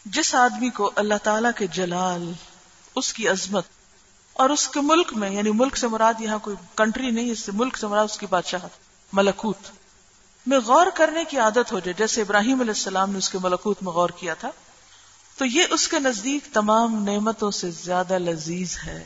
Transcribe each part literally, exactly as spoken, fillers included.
جس آدمی کو اللہ تعالیٰ کے جلال، اس کی عظمت اور اس کے ملک میں، یعنی ملک سے مراد یہاں کوئی کنٹری نہیں، اس سے ملک سے مراد اس کی بادشاہت، ملکوت میں غور کرنے کی عادت ہو جائے، جیسے ابراہیم علیہ السلام نے اس کے ملکوت میں غور کیا تھا، تو یہ اس کے نزدیک تمام نعمتوں سے زیادہ لذیذ ہے.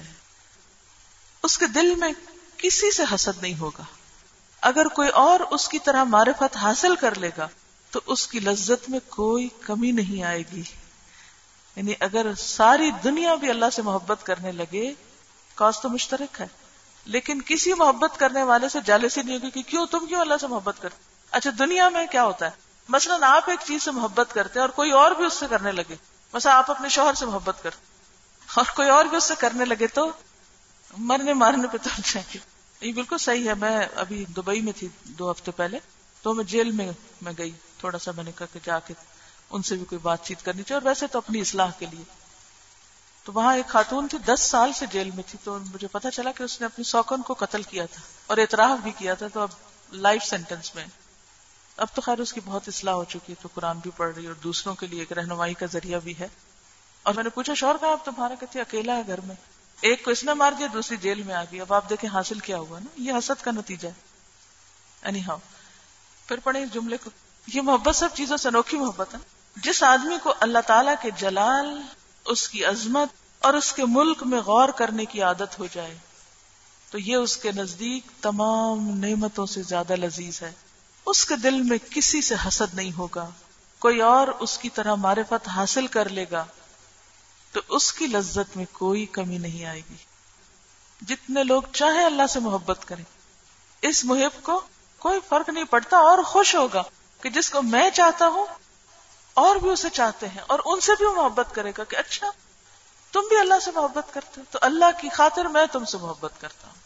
اس کے دل میں کسی سے حسد نہیں ہوگا. اگر کوئی اور اس کی طرح معرفت حاصل کر لے گا تو اس کی لذت میں کوئی کمی نہیں آئے گی. یعنی اگر ساری دنیا بھی اللہ سے محبت کرنے لگے، کاز تو مشترک ہے، لیکن کسی محبت کرنے والے سے جالسی نہیں ہوگی کہ کیوں تم کیوں اللہ سے محبت کرتے. اچھا دنیا میں کیا ہوتا ہے، مثلا آپ ایک چیز سے محبت کرتے ہیں اور کوئی اور بھی اس سے کرنے لگے، مثلا آپ اپنے شوہر سے محبت کرتے اور کوئی اور بھی اس سے کرنے لگے تو مرنے مارنے پہ تڑ جائیں گے. یہ بالکل صحیح ہے. میں ابھی دبئی میں تھی دو ہفتے پہلے، تو میں جیل میں میں گئی، تھوڑا سا میں نے کہا کہ جا کے ان سے بھی کوئی بات چیت کرنی چاہیے، اور ویسے تو اپنی اصلاح کے لیے. تو وہاں ایک خاتون تھی، دس سال سے جیل میں تھی، تو مجھے پتا چلا کہ اس نے اپنی سوکن کو قتل کیا تھا اور اعتراف بھی کیا تھا، تو اب لائف سینٹنس میں. اب تو خیر اس کی بہت اصلاح ہو چکی ہے، تو قرآن بھی پڑھ رہی ہے اور دوسروں کے لیے ایک رہنمائی کا ذریعہ بھی ہے. اور میں نے پوچھا شوہر کہا اب تمہارا، کہتے اکیلا ہے گھر میں، ایک کو اس نے مار دیا، دوسری جیل میں آ گئی. اب آپ دیکھیں حاصل کیا ہوا نا، یہ حسد کا نتیجہ ہے. اینی ہاؤ پھر پڑھیں اس جملے کو. یہ محبت سب چیزوں سے انوکھی محبت ہے. جس آدمی کو اللہ تعالیٰ کے جلال، اس کی عظمت اور اس کے ملک میں غور کرنے کی عادت ہو جائے تو یہ اس کے نزدیک تمام نعمتوں سے زیادہ لذیذ ہے. اس کے دل میں کسی سے حسد نہیں ہوگا. کوئی اور اس کی طرح معرفت حاصل کر لے گا تو اس کی لذت میں کوئی کمی نہیں آئے گی. جتنے لوگ چاہے اللہ سے محبت کریں، اس محب کو کوئی فرق نہیں پڑتا، اور خوش ہوگا کہ جس کو میں چاہتا ہوں اور بھی اسے چاہتے ہیں، اور ان سے بھی وہ محبت کرے گا کہ اچھا تم بھی اللہ سے محبت کرتے ہو تو اللہ کی خاطر میں تم سے محبت کرتا ہوں.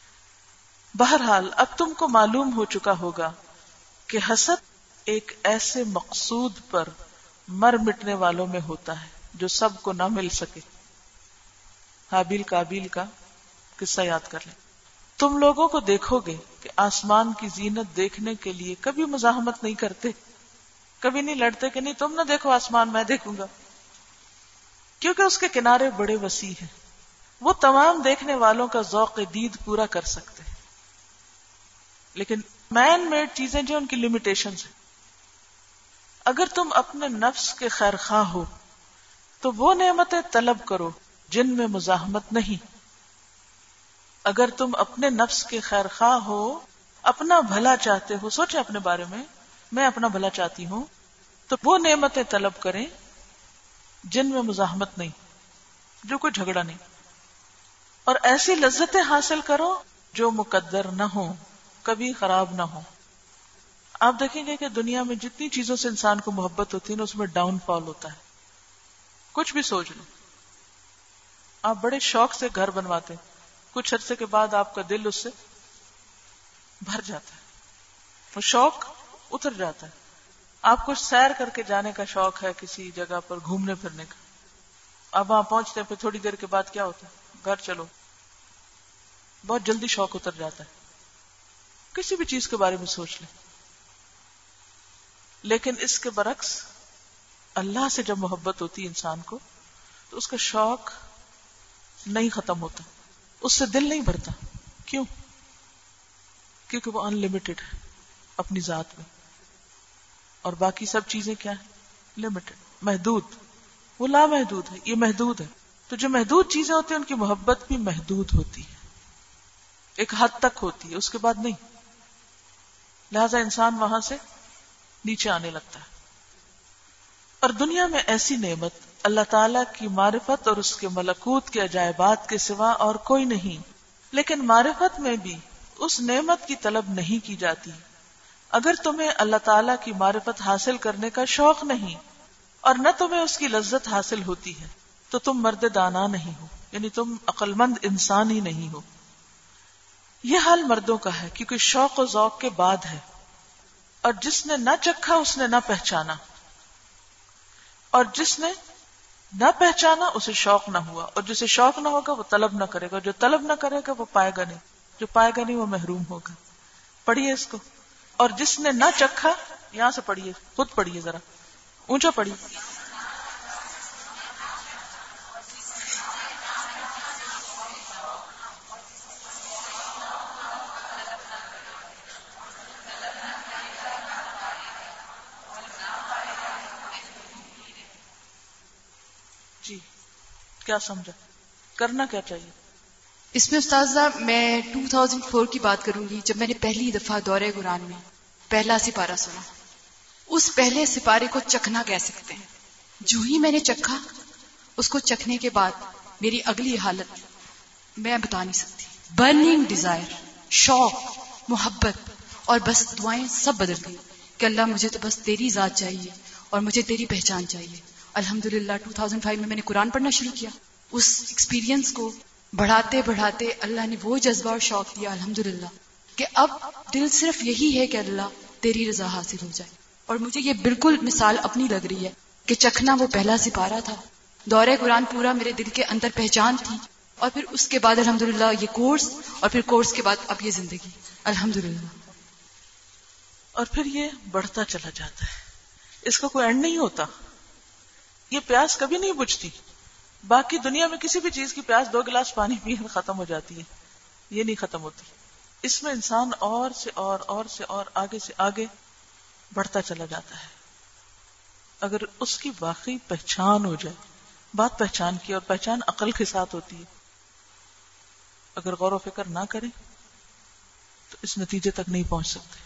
بہرحال اب تم کو معلوم ہو چکا ہوگا کہ حسد ایک ایسے مقصود پر مر مٹنے والوں میں ہوتا ہے جو سب کو نہ مل سکے. حابیل قابیل کا قصہ یاد کر لیں. تم لوگوں کو دیکھو گے کہ آسمان کی زینت دیکھنے کے لیے کبھی مزاحمت نہیں کرتے، کبھی نہیں لڑتے کہ نہیں تم نہ دیکھو آسمان میں دیکھوں گا، کیونکہ اس کے کنارے بڑے وسیع ہیں، وہ تمام دیکھنے والوں کا ذوق دید پورا کر سکتے ہیں. لیکن مین میڈ چیزیں جو ان کی لمیٹیشنز ہیں. اگر تم اپنے نفس کے خیر خواہ ہو تو وہ نعمتیں طلب کرو جن میں مزاحمت نہیں. اگر تم اپنے نفس کے خیر خواہ ہو، اپنا بھلا چاہتے ہو، سوچیں اپنے بارے میں، میں اپنا بھلا چاہتی ہوں، تو وہ نعمتیں طلب کریں جن میں مزاحمت نہیں، جو کوئی جھگڑا نہیں، اور ایسی لذتیں حاصل کرو جو مقدر نہ ہو، کبھی خراب نہ ہو. آپ دیکھیں گے کہ دنیا میں جتنی چیزوں سے انسان کو محبت ہوتی ہے نا، اس میں ڈاؤن فال ہوتا ہے. کچھ بھی سوچ لو، آپ بڑے شوق سے گھر بنواتے ہیں، کچھ عرصے کے بعد آپ کا دل اس سے بھر جاتا ہے، وہ شوق اتر جاتا ہے. آپ کو سیر کر کے جانے کا شوق ہے کسی جگہ پر گھومنے پھرنے کا، اب وہاں پہنچتے ہیں، پھر تھوڑی دیر کے بعد کیا ہوتا ہے، گھر چلو، بہت جلدی شوق اتر جاتا ہے. کسی بھی چیز کے بارے میں سوچ لیں. لیکن اس کے برعکس اللہ سے جب محبت ہوتی انسان کو تو اس کا شوق نہیں ختم ہوتا، اس سے دل نہیں بھرتا. کیوں؟ کیونکہ وہ ان لمیٹڈ ہے اپنی ذات میں، اور باقی سب چیزیں کیا ہیں؟ لمیٹڈ، محدود. وہ لا محدود ہے، یہ محدود ہے. تو جو محدود چیزیں ہوتی ہیں ان کی محبت بھی محدود ہوتی ہے، ایک حد تک ہوتی ہے، اس کے بعد نہیں. لہذا انسان وہاں سے نیچے آنے لگتا ہے. اور دنیا میں ایسی نعمت اللہ تعالیٰ کی معرفت اور اس کے ملکوت کے عجائبات کے سوا اور کوئی نہیں. لیکن معرفت میں بھی اس نعمت کی طلب نہیں کی جاتی. اگر تمہیں اللہ تعالیٰ کی معرفت حاصل کرنے کا شوق نہیں اور نہ تمہیں اس کی لذت حاصل ہوتی ہے تو تم مرد دانا نہیں ہو، یعنی تم عقل مند انسان ہی نہیں ہو. یہ حال مردوں کا ہے کیونکہ شوق و ذوق کے بعد ہے، اور جس نے نہ چکھا اس نے نہ پہچانا، اور جس نے نہ پہچانا اسے شوق نہ ہوا، اور جسے شوق نہ ہوگا وہ طلب نہ کرے گا، جو طلب نہ کرے گا وہ پائے گا نہیں، جو پائے گا نہیں وہ محروم ہوگا. پڑھیے اس کو. اور جس نے نہ چکھا، یہاں سے پڑھیے، خود پڑھیے، ذرا اونچا پڑھیے. جی کیا سمجھا، کرنا کیا چاہیے؟ اس میں استاذہ میں دو ہزار چار کی بات کروں گی، جب میں نے پہلی دفعہ دورہ قرآن میں پہلا سپارہ سنا. اس پہلے سپارے کو چکھنا کہہ سکتے ہیں. جو ہی میں نے چکھا، اس کو چکھنے کے بعد میری اگلی حالت میں بتا نہیں سکتی. برننگ ڈیزائر، شوق، محبت اور بس دعائیں سب بدل گئی کہ اللہ مجھے تو بس تیری ذات چاہیے اور مجھے تیری پہچان چاہیے. الحمدللہ دو ہزار پانچ میں میں نے قرآن پڑھنا شروع کیا. اس ایکسپیرینس کو بڑھاتے بڑھاتے اللہ نے وہ جذبہ اور شوق دیا الحمدللہ کہ اب دل صرف یہی ہے کہ اللہ تیری رضا حاصل ہو جائے. اور مجھے یہ بالکل مثال اپنی لگ رہی ہے کہ چکھنا وہ پہلا سپارہ تھا، دورہ قرآن پورا میرے دل کے اندر پہچان تھی، اور پھر اس کے بعد الحمدللہ یہ کورس، اور پھر کورس کے بعد اب یہ زندگی الحمدللہ. اور پھر یہ بڑھتا چلا جاتا ہے، اس کا کوئی اینڈ نہیں ہوتا. یہ پیاس کبھی نہیں بجھتی. باقی دنیا میں کسی بھی چیز کی پیاس دو گلاس پانی پیے ختم ہو جاتی ہے، یہ نہیں ختم ہوتی. اس میں انسان اور سے اور اور سے اور آگے سے آگے بڑھتا چلا جاتا ہے. اگر اس کی واقعی پہچان ہو جائے، بات پہچان کی، اور پہچان عقل کے ساتھ ہوتی ہے. اگر غور و فکر نہ کریں تو اس نتیجے تک نہیں پہنچ سکتے.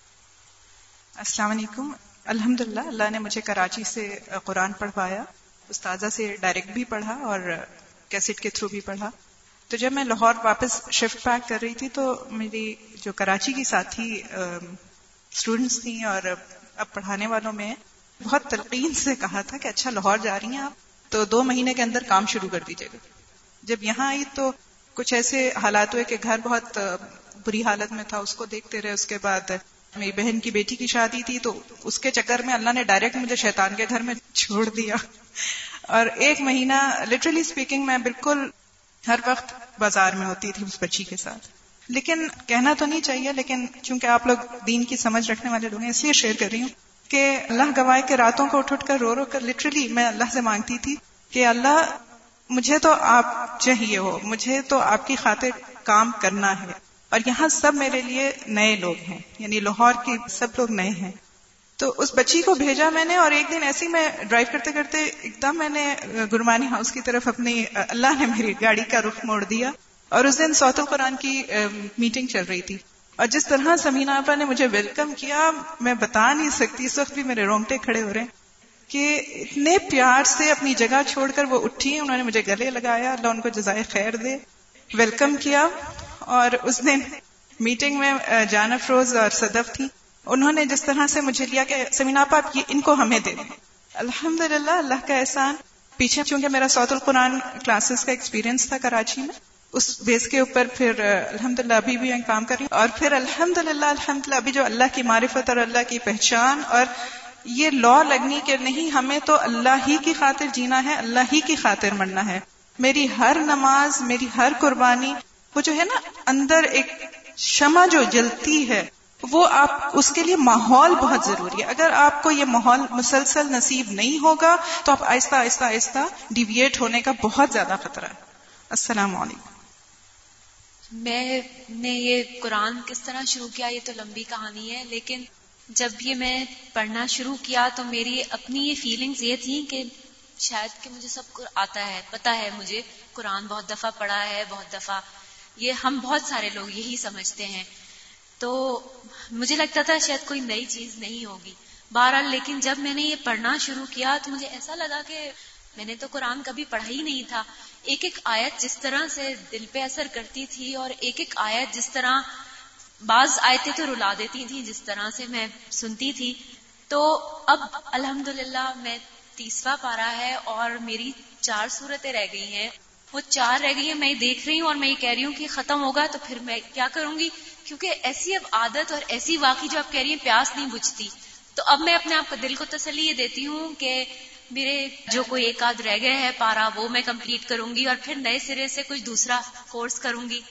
السلام علیکم. الحمدللہ اللہ نے مجھے کراچی سے قرآن پڑھوایا، استاذہ سے ڈائریکٹ بھی پڑھا اور کیسٹ کے تھرو بھی پڑھا. تو جب میں لاہور واپس شفٹ بیک کر رہی تھی تو میری جو کراچی کی ساتھی اسٹوڈنٹس تھیں اور اب پڑھانے والوں میں بہت تلقین سے کہا تھا کہ اچھا لاہور جا رہی ہیں آپ تو دو مہینے کے اندر کام شروع کر دیجیے گا. جب یہاں آئی تو کچھ ایسے حالات ہوئے کہ گھر بہت بری حالت میں تھا، اس کو دیکھتے رہے. اس کے بعد میری بہن کی بیٹی کی شادی تھی تو اس کے چکر میں اللہ نے ڈائریکٹ مجھے شیطان کے گھر میں چھوڑ دیا. اور ایک مہینہ لٹرلی اسپیکنگ میں بالکل ہر وقت بازار میں ہوتی تھی اس بچی کے ساتھ. لیکن کہنا تو نہیں چاہیے، لیکن چونکہ آپ لوگ دین کی سمجھ رکھنے والے لوگ ہیں اس لیے شیئر کر رہی ہوں کہ اللہ گواہ کے راتوں کو اٹھ اٹھ کر رو رو کر لٹرلی میں اللہ سے مانگتی تھی کہ اللہ مجھے تو آپ چاہیے ہو، مجھے تو آپ کی خاطر کام کرنا ہے. اور یہاں سب میرے لیے نئے لوگ ہیں، یعنی لاہور کی سب لوگ نئے ہیں. تو اس بچی کو بھیجا میں نے، اور ایک دن ایسی میں ڈرائیو کرتے کرتے ایک دم میں نے گرمانی ہاؤس کی طرف اپنی اللہ نے میری گاڑی کا رخ موڑ دیا. اور اس دن صوت القرآن کی میٹنگ چل رہی تھی، اور جس طرح سمینہ آپا نے مجھے ویلکم کیا میں بتا نہیں سکتی. اس وقت بھی میرے رونگٹے کھڑے ہو رہے ہیں کہ اتنے پیار سے اپنی جگہ چھوڑ کر وہ اٹھی، انہوں نے مجھے گلے لگایا، اللہ ان کو جزائے خیر دے، ویلکم کیا. اور اس دن میٹنگ میں جان افروز اور صدف تھی، انہوں نے جس طرح سے مجھے لیا کہ سمینہ آپا آپ یہ ان کو ہمیں دے دیں. الحمدللہ اللہ کا احسان. پیچھے چونکہ میرا صوت القرآن کلاسز کا ایکسپیرینس تھا کراچی میں، اس بیس کے اوپر پھر الحمدللہ ابھی بھی میں کام کر رہی ہوں. اور پھر الحمدللہ الحمدللہ ابھی جو اللہ کی معرفت اور اللہ کی پہچان اور یہ لا لگنی کہ نہیں ہمیں تو اللہ ہی کی خاطر جینا ہے، اللہ ہی کی خاطر مرنا ہے. میری ہر نماز، میری ہر قربانی، وہ جو ہے نا اندر ایک شمع جو جلتی ہے، وہ آپ اس کے لیے ماحول بہت ضروری ہے. اگر آپ کو یہ ماحول مسلسل نصیب نہیں ہوگا تو آپ آہستہ آہستہ آہستہ ڈیویٹ ہونے کا بہت زیادہ خطرہ ہے. السلام علیکم. میں نے یہ قرآن کس طرح شروع کیا یہ تو لمبی کہانی ہے، لیکن جب یہ میں پڑھنا شروع کیا تو میری اپنی یہ فیلنگز یہ تھیں کہ شاید کہ مجھے سب کو آتا ہے، پتہ ہے مجھے قرآن بہت دفعہ پڑھا ہے، بہت دفعہ یہ ہم بہت سارے لوگ یہی سمجھتے ہیں. تو مجھے لگتا تھا شاید کوئی نئی چیز نہیں ہوگی. بہرحال لیکن جب میں نے یہ پڑھنا شروع کیا تو مجھے ایسا لگا کہ میں نے تو قرآن کبھی پڑھا ہی نہیں تھا. ایک ایک آیت جس طرح سے دل پہ اثر کرتی تھی، اور ایک ایک آیت جس طرح، بعض آیتیں تو رلا دیتی تھیں جس طرح سے میں سنتی تھی. تو اب الحمدللہ میں تیسرا پارہ ہے اور میری چار سورتیں رہ گئی ہیں، وہ چار رہ گئی ہیں. میں دیکھ رہی ہوں اور میں یہ کہہ رہی ہوں کہ ختم ہوگا تو پھر میں کیا کروں گی، کیونکہ ایسی اب عادت اور ایسی واقعی جو آپ کہہ رہی ہیں پیاس نہیں بجھتی. تو اب میں اپنے آپ کو دل کو تسلی یہ دیتی ہوں کہ میرے جو کوئی ایک آدھ رہ گئے ہے پارا وہ میں کمپلیٹ کروں گی اور پھر نئے سرے سے کچھ دوسرا کورس کروں گی.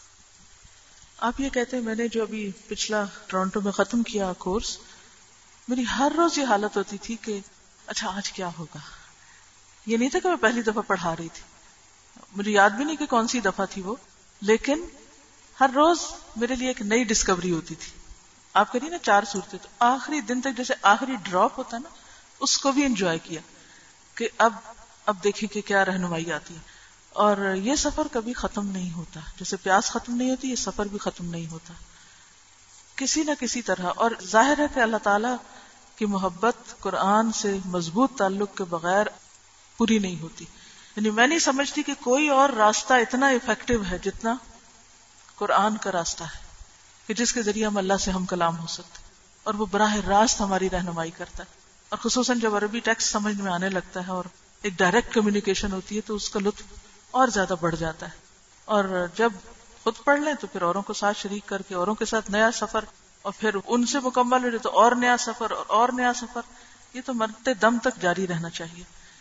آپ یہ کہتے ہیں میں نے جو ابھی پچھلا ٹورانٹو میں ختم کیا کورس، میری ہر روز یہ حالت ہوتی تھی کہ اچھا آج کیا ہوگا. یہ نہیں تھا کہ میں پہلی دفعہ پڑھا رہی تھی، مجھے یاد بھی نہیں کہ کون سی دفعہ تھی وہ، لیکن ہر روز میرے لیے ایک نئی ڈسکوری ہوتی تھی. آپ کہیے نا چار صورتیں، تو آخری دن تک جیسے آخری ڈراپ ہوتا نا اس کو بھی انجوائے کیا کہ اب اب دیکھیں کہ کیا رہنمائی آتی ہے. اور یہ سفر کبھی ختم نہیں ہوتا، جیسے پیاس ختم نہیں ہوتی، یہ سفر بھی ختم نہیں ہوتا کسی نہ کسی طرح. اور ظاہر ہے کہ اللہ تعالی کی محبت قرآن سے مضبوط تعلق کے بغیر پوری نہیں ہوتی. یعنی میں نہیں سمجھتی کہ کوئی اور راستہ اتنا افیکٹو ہے جتنا قرآن کا راستہ ہے، کہ جس کے ذریعے ہم اللہ سے ہم کلام ہو سکتے، اور وہ براہ راست ہماری رہنمائی کرتا ہے. اور خصوصاً جب عربی ٹیکسٹ سمجھ میں آنے لگتا ہے اور ایک ڈائریکٹ کمیونیکیشن ہوتی ہے تو اس کا لطف اور زیادہ بڑھ جاتا ہے. اور جب خود پڑھ لیں تو پھر اوروں کو ساتھ شریک کر کے اوروں کے ساتھ نیا سفر، اور پھر ان سے مکمل ہو جائے تو اور نیا سفر اور اور نیا سفر. یہ تو مرتے دم تک جاری رہنا چاہیے.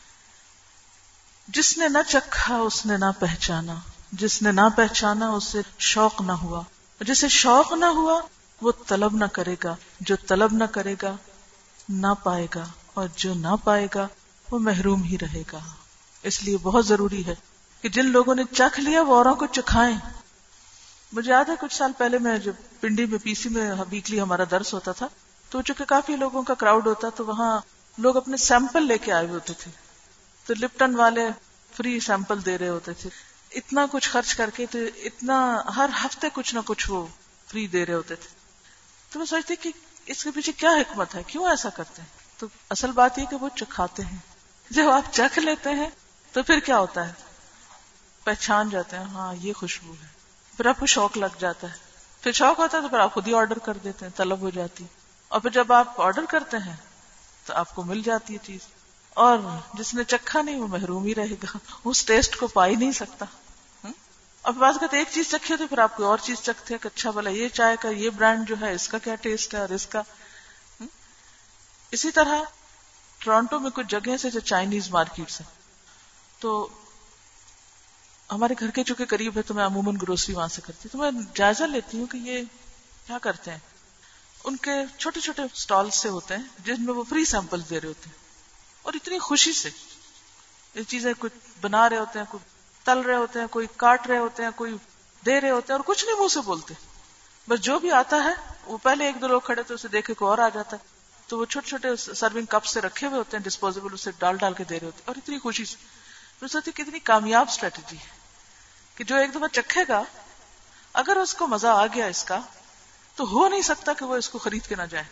جس نے نہ چکھا اس نے نہ پہچانا، جس نے نہ پہچانا اسے شوق نہ ہوا، جسے شوق نہ ہوا وہ طلب نہ کرے گا، جو طلب نہ کرے گا نہ پائے گا، اور جو نہ پائے گا وہ محروم ہی رہے گا. اس لیے بہت ضروری ہے کہ جن لوگوں نے چکھ لیا وہ اوروں کو چکھائیں. مجھے یاد ہے کچھ سال پہلے میں جب پنڈی میں پی سی میں ویکلی ہمارا درس ہوتا تھا تو چونکہ کافی لوگوں کا کراؤڈ ہوتا تو وہاں لوگ اپنے سیمپل لے کے آئے ہوتے تھے، تو لپٹن والے فری سیمپل دے رہے ہوتے تھے. اتنا کچھ خرچ کر کے تو اتنا ہر ہفتے کچھ نہ کچھ وہ فری دے رہے ہوتے تھے. تو میں سوچتی کہ اس کے پیچھے کیا حکمت ہے، کیوں ایسا کرتے ہیں؟ تو اصل بات یہ کہ وہ چکھاتے ہیں. جب آپ چکھ لیتے ہیں تو پھر کیا ہوتا ہے، پہچان جاتے ہیں ہاں یہ خوشبو ہے، پھر آپ کو شوق لگ جاتا ہے. پھر شوق ہوتا ہے تو پھر آپ خود ہی آرڈر کر دیتے ہیں، طلب ہو جاتی. اور پھر جب آپ آرڈر کرتے ہیں تو آپ کو مل جاتی ہے چیز. اور جس نے چکھا نہیں وہ محروم ہی رہے گا، اس ٹیسٹ کو پا ہی نہیں سکتا. اور بعض کہتے ایک چیز چکھی تو پھر آپ کوئی اور چیز چکھتے ہیں کہ اچھا بھلا یہ چائے کا یہ برانڈ جو ہے اس کا کیا ٹیسٹ ہے اور اس کا. اسی طرح ٹورانٹو میں کچھ جگہ سے جو چائنیز مارکیٹس ہیں، تو ہمارے گھر کے چونکہ قریب ہے تو میں عموماً گروسری وہاں سے کرتی ہوں. تو میں جائزہ لیتی ہوں کہ یہ کیا کرتے ہیں. ان کے چھوٹے چھوٹے سٹال سے ہوتے ہیں جن میں وہ فری سیمپل دے رہے ہوتے ہیں، اور اتنی خوشی سے یہ چیزیں کچھ بنا رہے ہوتے ہیں، کوئی تل رہے ہوتے ہیں، کوئی کاٹ رہے ہوتے ہیں، کوئی دے رہے ہوتے ہیں، اور کچھ نہیں منہ سے بولتے. بس جو بھی آتا ہے وہ پہلے ایک دو لوگ کھڑے تو اسے دیکھے کو اور آ جاتا ہے، تو وہ چھوٹے چھوٹے سرونگ کپ سے رکھے ہوئے ہوتے ہیں ڈسپوزیبل، اسے ڈال ڈال کے دے رہے ہوتے ہیں، اور اتنی خوشی سے. میں سوچتی کتنی کامیاب اسٹریٹجی ہے کہ جو ایک دفعہ چکھے گا اگر اس کو مزہ آ گیا اس کا تو ہو نہیں سکتا کہ وہ اس کو خرید کے نہ جائے.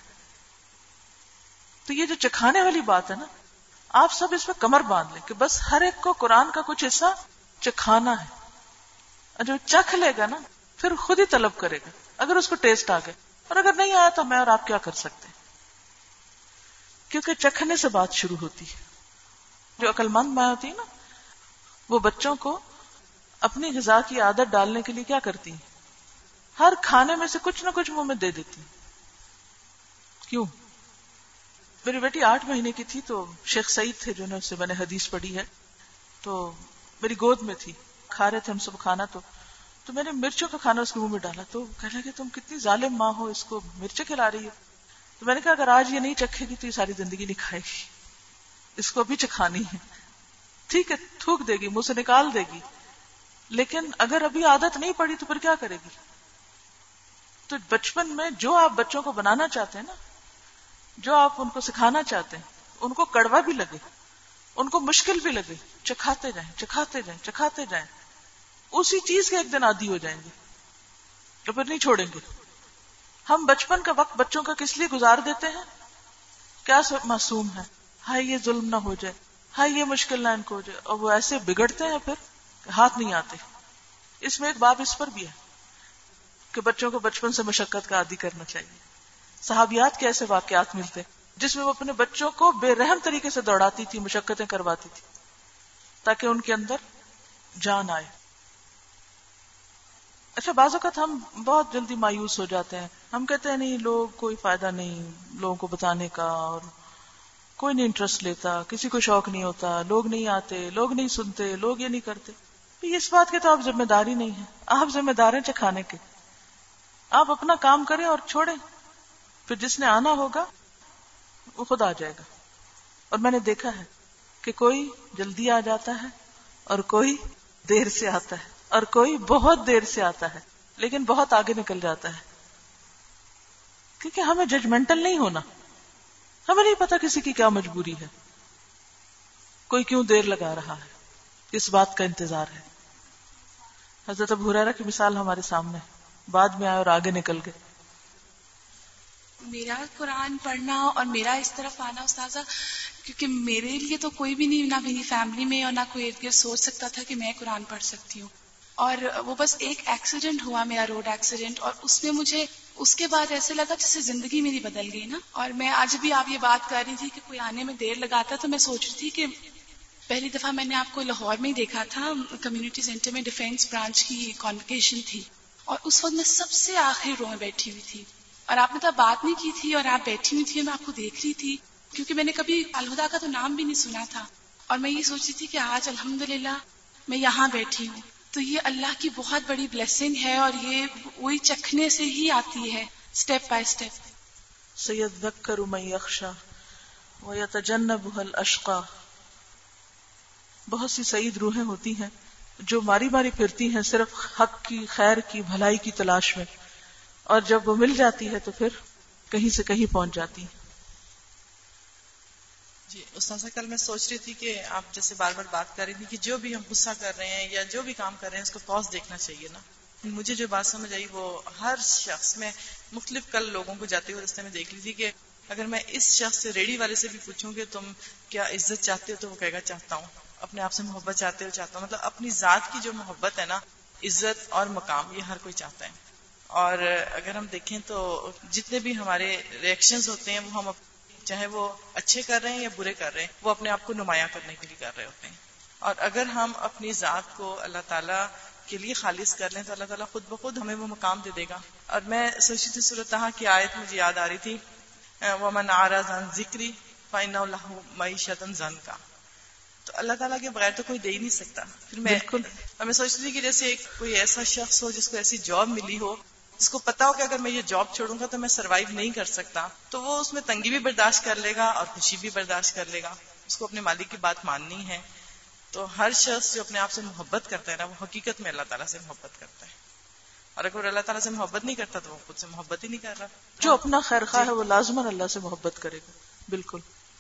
تو یہ جو چکھانے والی بات ہے نا، آپ سب اس پہ کمر باندھ لیں کہ بس ہر ایک کو قرآن کا کچھ حصہ چکھانا ہے. اور جو چکھ لے گا نا پھر خود ہی طلب کرے گا اگر اس کو ٹیسٹ آ گئے، اور اگر نہیں آیا تو میں اور آپ کیا کر سکتے ہیں، کیونکہ چکھنے سے بات شروع ہوتی ہے. جو عقل مند ماں ہوتی ہے نا، وہ بچوں کو اپنی غذا کی عادت ڈالنے کے لیے کیا کرتی ہیں، ہر کھانے میں سے کچھ نہ کچھ منہ میں دے دیتی ہیں. کیوں؟ میری بیٹی آٹھ مہینے کی تھی تو شیخ سعید تھے جنہوں سے میں نے حدیث پڑھی ہے، تو میری گود میں تھی، کھا رہے تھے ہم سب کھانا، تو تو میں نے مرچوں کا کھانا اس کے منہ میں ڈالا تو کہنے لگے تم کتنی ظالم ماں ہو، اس کو مرچیں کھلا رہی ہے. تو میں نے کہا اگر آج یہ نہیں چکھے گی تو یہ ساری زندگی نہیں کھائے گی، اس کو ابھی چکھانی ہے. ٹھیک ہے تھوک دے گی، منہ سے نکال دے گی، لیکن اگر ابھی عادت نہیں پڑی تو پھر کیا کرے گی. تو بچپن میں جو آپ بچوں کو بنانا چاہتے ہیں نا، جو آپ ان کو سکھانا چاہتے ہیں، ان کو کڑوا بھی لگے، ان کو مشکل بھی لگے، چکھاتے جائیں چکھاتے جائیں چکھاتے جائیں، اسی چیز کے ایک دن عادی ہو جائیں گے تو پھر نہیں چھوڑیں گے. ہم بچپن کا وقت بچوں کا کس لیے گزار دیتے ہیں؟ کیا معصوم ہے، ہائے یہ ظلم نہ ہو جائے، ہائے یہ مشکل نہ ان کو ہو جائے، اور وہ ایسے بگڑتے ہیں پھر ہاتھ نہیں آتے. اس میں ایک باب اس پر بھی ہے کہ بچوں کو بچپن سے مشقت کا عادی کرنا چاہیے. صحابیات کے ایسے واقعات ملتے جس میں وہ اپنے بچوں کو بے رحم طریقے سے دوڑاتی تھی، مشقتیں کرواتی تھی تاکہ ان کے اندر جان آئے. اچھا بعض اوقات ہم بہت جلدی مایوس ہو جاتے ہیں، ہم کہتے ہیں نہیں لوگ کوئی فائدہ نہیں لوگوں کو بتانے کا، اور کوئی نہیں انٹرسٹ لیتا، کسی کو شوق نہیں ہوتا، لوگ نہیں آتے، لوگ نہیں سنتے، لوگ یہ نہیں کرتے. اس بات کے تو آپ ذمہ داری نہیں ہے، آپ ذمہ دار ہیں چکھانے کے. آپ اپنا کام کریں اور چھوڑیں، پھر جس نے آنا ہوگا وہ خود آ جائے گا. اور میں نے دیکھا ہے کہ کوئی جلدی آ جاتا ہے اور کوئی دیر سے آتا ہے اور کوئی بہت دیر سے آتا ہے لیکن بہت آگے نکل جاتا ہے. کیونکہ ہمیں ججمنٹل نہیں ہونا، ہمیں نہیں پتا کسی کی کیا مجبوری ہے. کوئی کیوں دیر لگا رہا ہے، اس بات کا انتظار ہے. حضرت ابو ہریرہ کی مثال ہمارے سامنے ہے، بعد میں آئے اور آگے نکل گئے. میرا قرآن پڑھنا اور میرا اس طرف آنا استاذہ، کیونکہ میرے لیے تو کوئی بھی نہیں، نہ میری فیملی میں اور نہ کوئی ارد گرد سوچ سکتا تھا کہ میں قرآن پڑھ سکتی ہوں. اور وہ بس ایک ایکسیڈنٹ ہوا میرا، روڈ ایکسیڈنٹ، اور اس میں مجھے اس کے بعد ایسے لگا جیسے زندگی میری بدل گئی نا. اور میں آج بھی آپ یہ بات کر رہی تھی کہ کوئی آنے میں دیر لگاتا، تو میں سوچ رہی تھی کہ پہلی دفعہ میں نے آپ کو لاہور میں ہی دیکھا تھا، کمیونٹی سینٹر میں ڈیفینس برانچ کی کانوکیشن تھی، اور اس وقت میں سب سے آخری رو میں بیٹھی ہوئی تھی، اور آپ نے تو بات نہیں کی تھی اور آپ بیٹھی ہوئی تھی، میں آپ کو دیکھ رہی تھی، کیونکہ میں نے کبھی الہدا کا تو نام بھی نہیں سنا تھا. اور میں یہ سوچ رہی تھی کہ آج الحمدللہ میں یہاں بیٹھی ہوں، تو یہ اللہ کی بہت بڑی بلیسنگ ہے، اور یہ وہی چکھنے سے ہی آتی ہے، سٹیپ بائی سٹیپ. سیذکر من یخشی ویتجنبها الاشقی. بہت سی سعید روحیں ہوتی ہیں جو ماری ماری پھرتی ہیں صرف حق کی، خیر کی، بھلائی کی تلاش میں، اور جب وہ مل جاتی ہے تو پھر کہیں سے کہیں پہنچ جاتی ہیں. جی استاذہ، کل میں سوچ رہی تھی کہ آپ جیسے بار بار بات کر رہی تھی کہ جو بھی ہم غصہ کر رہے ہیں یا جو بھی کام کر رہے ہیں اس کو پاز دیکھنا چاہیے نا. مجھے جو بات سمجھ آئی وہ ہر شخص میں مختلف کل لوگوں کو جاتے ہوئے رستے میں دیکھ لی تھی کہ اگر میں اس شخص سے، ریڑھی والے سے بھی پوچھوں کہ تم کیا عزت چاہتے ہو، تو وہ کہے گا چاہتا ہوں. اپنے آپ سے محبت چاہتے ہو، چاہتا ہوں. مطلب اپنی ذات کی جو محبت ہے نا، عزت اور مقام، یہ ہر کوئی چاہتا ہے. اور اگر ہم دیکھیں تو جتنے بھی ہمارے ریئیکشنز ہوتے ہیں، وہ ہم چاہے وہ اچھے کر رہے ہیں یا برے کر رہے ہیں، وہ اپنے آپ کو نمایاں کرنے کے لیے کر رہے ہوتے ہیں. اور اگر ہم اپنی ذات کو اللہ تعالیٰ کے لیے خالص کر لیں تو اللہ تعالیٰ خود بخود ہمیں وہ مقام دے دے گا. اور میں سوچی تھی سورۃ طٰ کی آیت مجھے یاد آ رہی تھی، وَمَنْ أَعْرَضَ عَنْ ذِكْرِي فَإِنَّ لَهُ مَعِيشَةً ضَنْكًا. تو اللہ تعالیٰ کے بغیر تو کوئی دے ہی نہیں سکتا. پھر میں میں سوچتی تھی کہ جیسے ایک کوئی ایسا شخص ہو جس کو ایسی جاب ملی ہو، جس کو پتا ہو کہ اگر میں یہ جاب چھوڑوں گا تو میں سروائیو نہیں کر سکتا، تو وہ اس میں تنگی بھی برداشت کر لے گا اور خوشی بھی برداشت کر لے گا. اس کو اپنے مالک کی بات ماننی ہے. تو ہر شخص جو اپنے آپ سے محبت کرتا ہے نا، وہ حقیقت میں اللہ تعالیٰ سے محبت کرتا ہے. اور اگر اللہ تعالیٰ سے محبت نہیں کرتا تو وہ خود سے محبت ہی نہیں کر رہا. جو اپنا خیر خواہ ہے وہ لازماً اللہ سے محبت کرے گا. بالکل.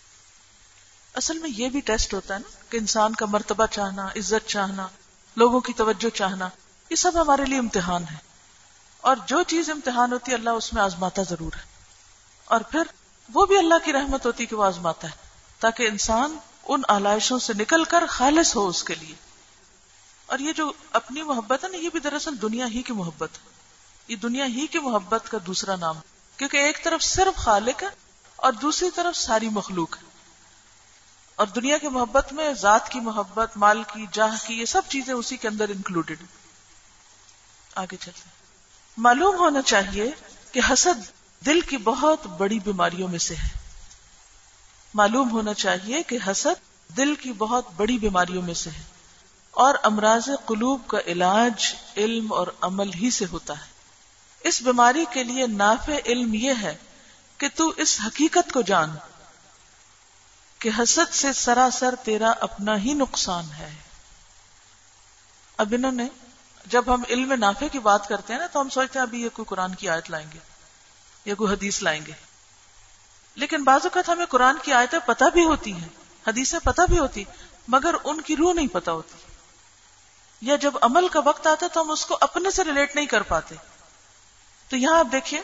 اصل میں یہ بھی ٹیسٹ ہوتا ہے نا کہ انسان کا مرتبہ چاہنا، عزت چاہنا، لوگوں کی توجہ چاہنا، یہ سب ہمارے لیے امتحان ہے. اور جو چیز امتحان ہوتی ہے اللہ اس میں آزماتا ضرور ہے، اور پھر وہ بھی اللہ کی رحمت ہوتی کہ وہ آزماتا ہے تاکہ انسان ان آلائشوں سے نکل کر خالص ہو اس کے لیے. اور یہ جو اپنی محبت ہے نا، یہ بھی دراصل دنیا ہی کی محبت ہے. یہ دنیا ہی کی محبت کا دوسرا نام، کیونکہ ایک طرف صرف خالق ہے اور دوسری طرف ساری مخلوق ہے. اور دنیا کی محبت میں ذات کی محبت، مال کی، جاہ کی، یہ سب چیزیں اسی کے اندر انکلوڈڈ ہیں. آگے چلتے ہیں. معلوم ہونا چاہیے کہ حسد دل کی بہت بڑی بیماریوں میں سے ہے. معلوم ہونا چاہیے کہ حسد دل کی بہت بڑی بیماریوں میں سے ہے، اور امراض قلوب کا علاج علم اور عمل ہی سے ہوتا ہے. اس بیماری کے لیے نافع علم یہ ہے کہ تو اس حقیقت کو جان کہ حسد سے سراسر تیرا اپنا ہی نقصان ہے. اب انہوں نے جب ہم علم نافع کی بات کرتے ہیں نا تو ہم سوچتے ہیں ابھی یہ کوئی قرآن کی آیت لائیں گے یا کوئی حدیث لائیں گے، لیکن بعض اوقات ہمیں قرآن کی آیتیں پتہ بھی ہوتی ہیں، حدیثیں پتہ بھی ہوتی، مگر ان کی روح نہیں پتہ ہوتی، یا جب عمل کا وقت آتا ہے تو ہم اس کو اپنے سے ریلیٹ نہیں کر پاتے. تو یہاں آپ دیکھیے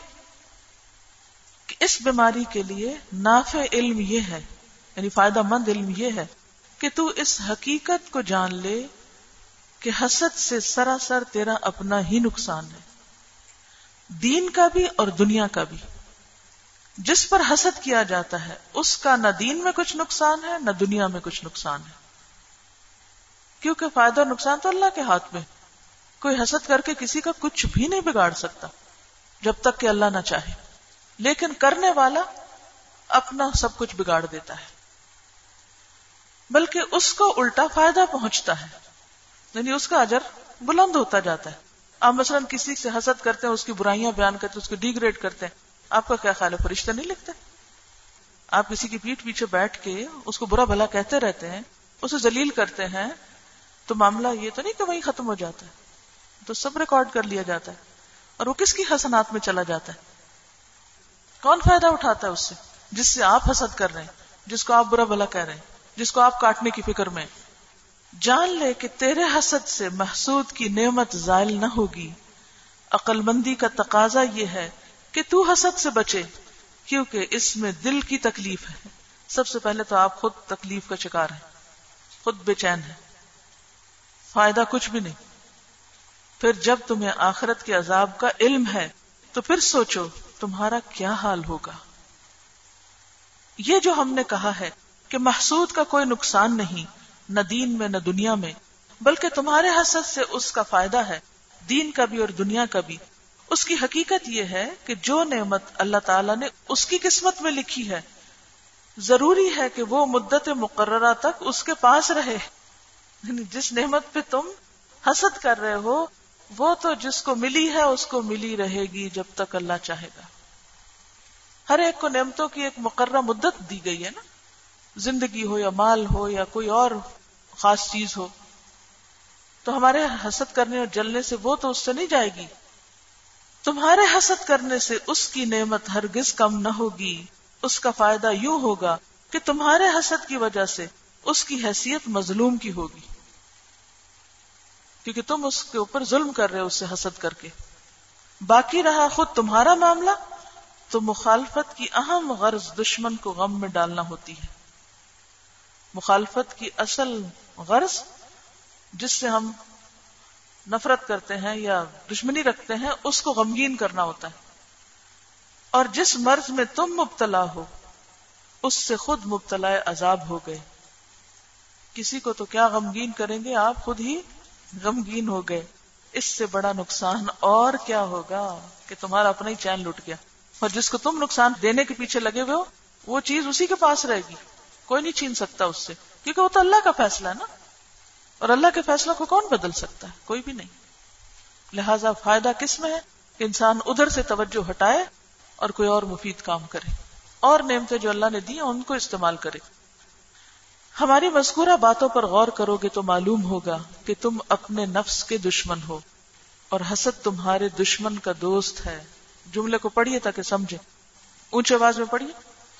کہ اس بیماری کے لیے نافع علم یہ ہے، یعنی فائدہ مند علم یہ ہے کہ تو اس حقیقت کو جان لے کہ حسد سے سراسر تیرا اپنا ہی نقصان ہے، دین کا بھی اور دنیا کا بھی. جس پر حسد کیا جاتا ہے اس کا نہ دین میں کچھ نقصان ہے نہ دنیا میں کچھ نقصان ہے، کیونکہ فائدہ اور نقصان تو اللہ کے ہاتھ میں. کوئی حسد کر کے کسی کا کچھ بھی نہیں بگاڑ سکتا جب تک کہ اللہ نہ چاہے، لیکن کرنے والا اپنا سب کچھ بگاڑ دیتا ہے، بلکہ اس کو الٹا فائدہ پہنچتا ہے، یعنی اس کا اجر بلند ہوتا جاتا ہے. آپ مثلا کسی سے حسد کرتے ہیں، اس کی برائیاں بیان کرتے ہیں، اس کو ڈیگریڈ کرتے ہیں، آپ کا کیا خیال ہے فرشتے نہیں لکھتے؟ آپ کسی کی پیٹھ پیچھے بیٹھ کے اس کو برا بھلا کہتے رہتے ہیں، اسے ذلیل کرتے ہیں، تو معاملہ یہ تو نہیں کہ وہیں ختم ہو جاتا ہے، تو سب ریکارڈ کر لیا جاتا ہے، اور وہ کس کی حسنات میں چلا جاتا ہے؟ کون فائدہ اٹھاتا ہے اس سے؟ جس سے آپ حسد کر رہے ہیں، جس کو آپ برا بھلا کہہ رہے ہیں. جس کو آپ کاٹنے کی فکر میں. جان لے کہ تیرے حسد سے محسود کی نعمت زائل نہ ہوگی. عقل مندی کا تقاضا یہ ہے کہ تو حسد سے بچے، کیونکہ اس میں دل کی تکلیف ہے. سب سے پہلے تو آپ خود تکلیف کا شکار ہیں، خود بے چین ہیں، فائدہ کچھ بھی نہیں. پھر جب تمہیں آخرت کے عذاب کا علم ہے تو پھر سوچو تمہارا کیا حال ہوگا. یہ جو ہم نے کہا ہے کہ محسود کا کوئی نقصان نہیں، نہ دین میں نہ دنیا میں، بلکہ تمہارے حسد سے اس کا فائدہ ہے، دین کا بھی اور دنیا کا بھی. اس کی حقیقت یہ ہے کہ جو نعمت اللہ تعالیٰ نے اس کی قسمت میں لکھی ہے، ضروری ہے کہ وہ مدت مقررہ تک اس کے پاس رہے. یعنی جس نعمت پہ تم حسد کر رہے ہو وہ تو جس کو ملی ہے اس کو ملی رہے گی جب تک اللہ چاہے گا. ہر ایک کو نعمتوں کی ایک مقررہ مدت دی گئی ہے نا، زندگی ہو یا مال ہو یا کوئی اور خاص چیز ہو. تو ہمارے حسد کرنے اور جلنے سے وہ تو اس سے نہیں جائے گی. تمہارے حسد کرنے سے اس کی نعمت ہرگز کم نہ ہوگی. اس کا فائدہ یوں ہوگا کہ تمہارے حسد کی وجہ سے اس کی حیثیت مظلوم کی ہوگی، کیونکہ تم اس کے اوپر ظلم کر رہے ہو اس سے حسد کر کے. باقی رہا خود تمہارا معاملہ تو مخالفت کی اہم غرض دشمن کو غم میں ڈالنا ہوتی ہے. مخالفت کی اصل غرض جس سے ہم نفرت کرتے ہیں یا دشمنی رکھتے ہیں اس کو غمگین کرنا ہوتا ہے. اور جس مرض میں تم مبتلا ہو اس سے خود مبتلا عذاب ہو گئے. کسی کو تو کیا غمگین کریں گے، آپ خود ہی غمگین ہو گئے. اس سے بڑا نقصان اور کیا ہوگا کہ تمہارا اپنا ہی چین لٹ گیا. اور جس کو تم نقصان دینے کے پیچھے لگے ہوئے ہو وہ چیز اسی کے پاس رہے گی، کوئی نہیں چھین سکتا اس سے، کیونکہ وہ تو اللہ کا فیصلہ ہے نا، اور اللہ کے فیصلہ کو کون بدل سکتا ہے؟ کوئی بھی نہیں. لہذا فائدہ کس میں ہے کہ انسان ادھر سے توجہ ہٹائے اور کوئی اور مفید کام کرے، اور نعمتیں جو اللہ نے دی ہیں ان کو استعمال کرے. ہماری مذکورہ باتوں پر غور کرو گے تو معلوم ہوگا کہ تم اپنے نفس کے دشمن ہو اور حسد تمہارے دشمن کا دوست ہے. جملے کو پڑھیے تاکہ سمجھے، اونچی آواز میں پڑھیے.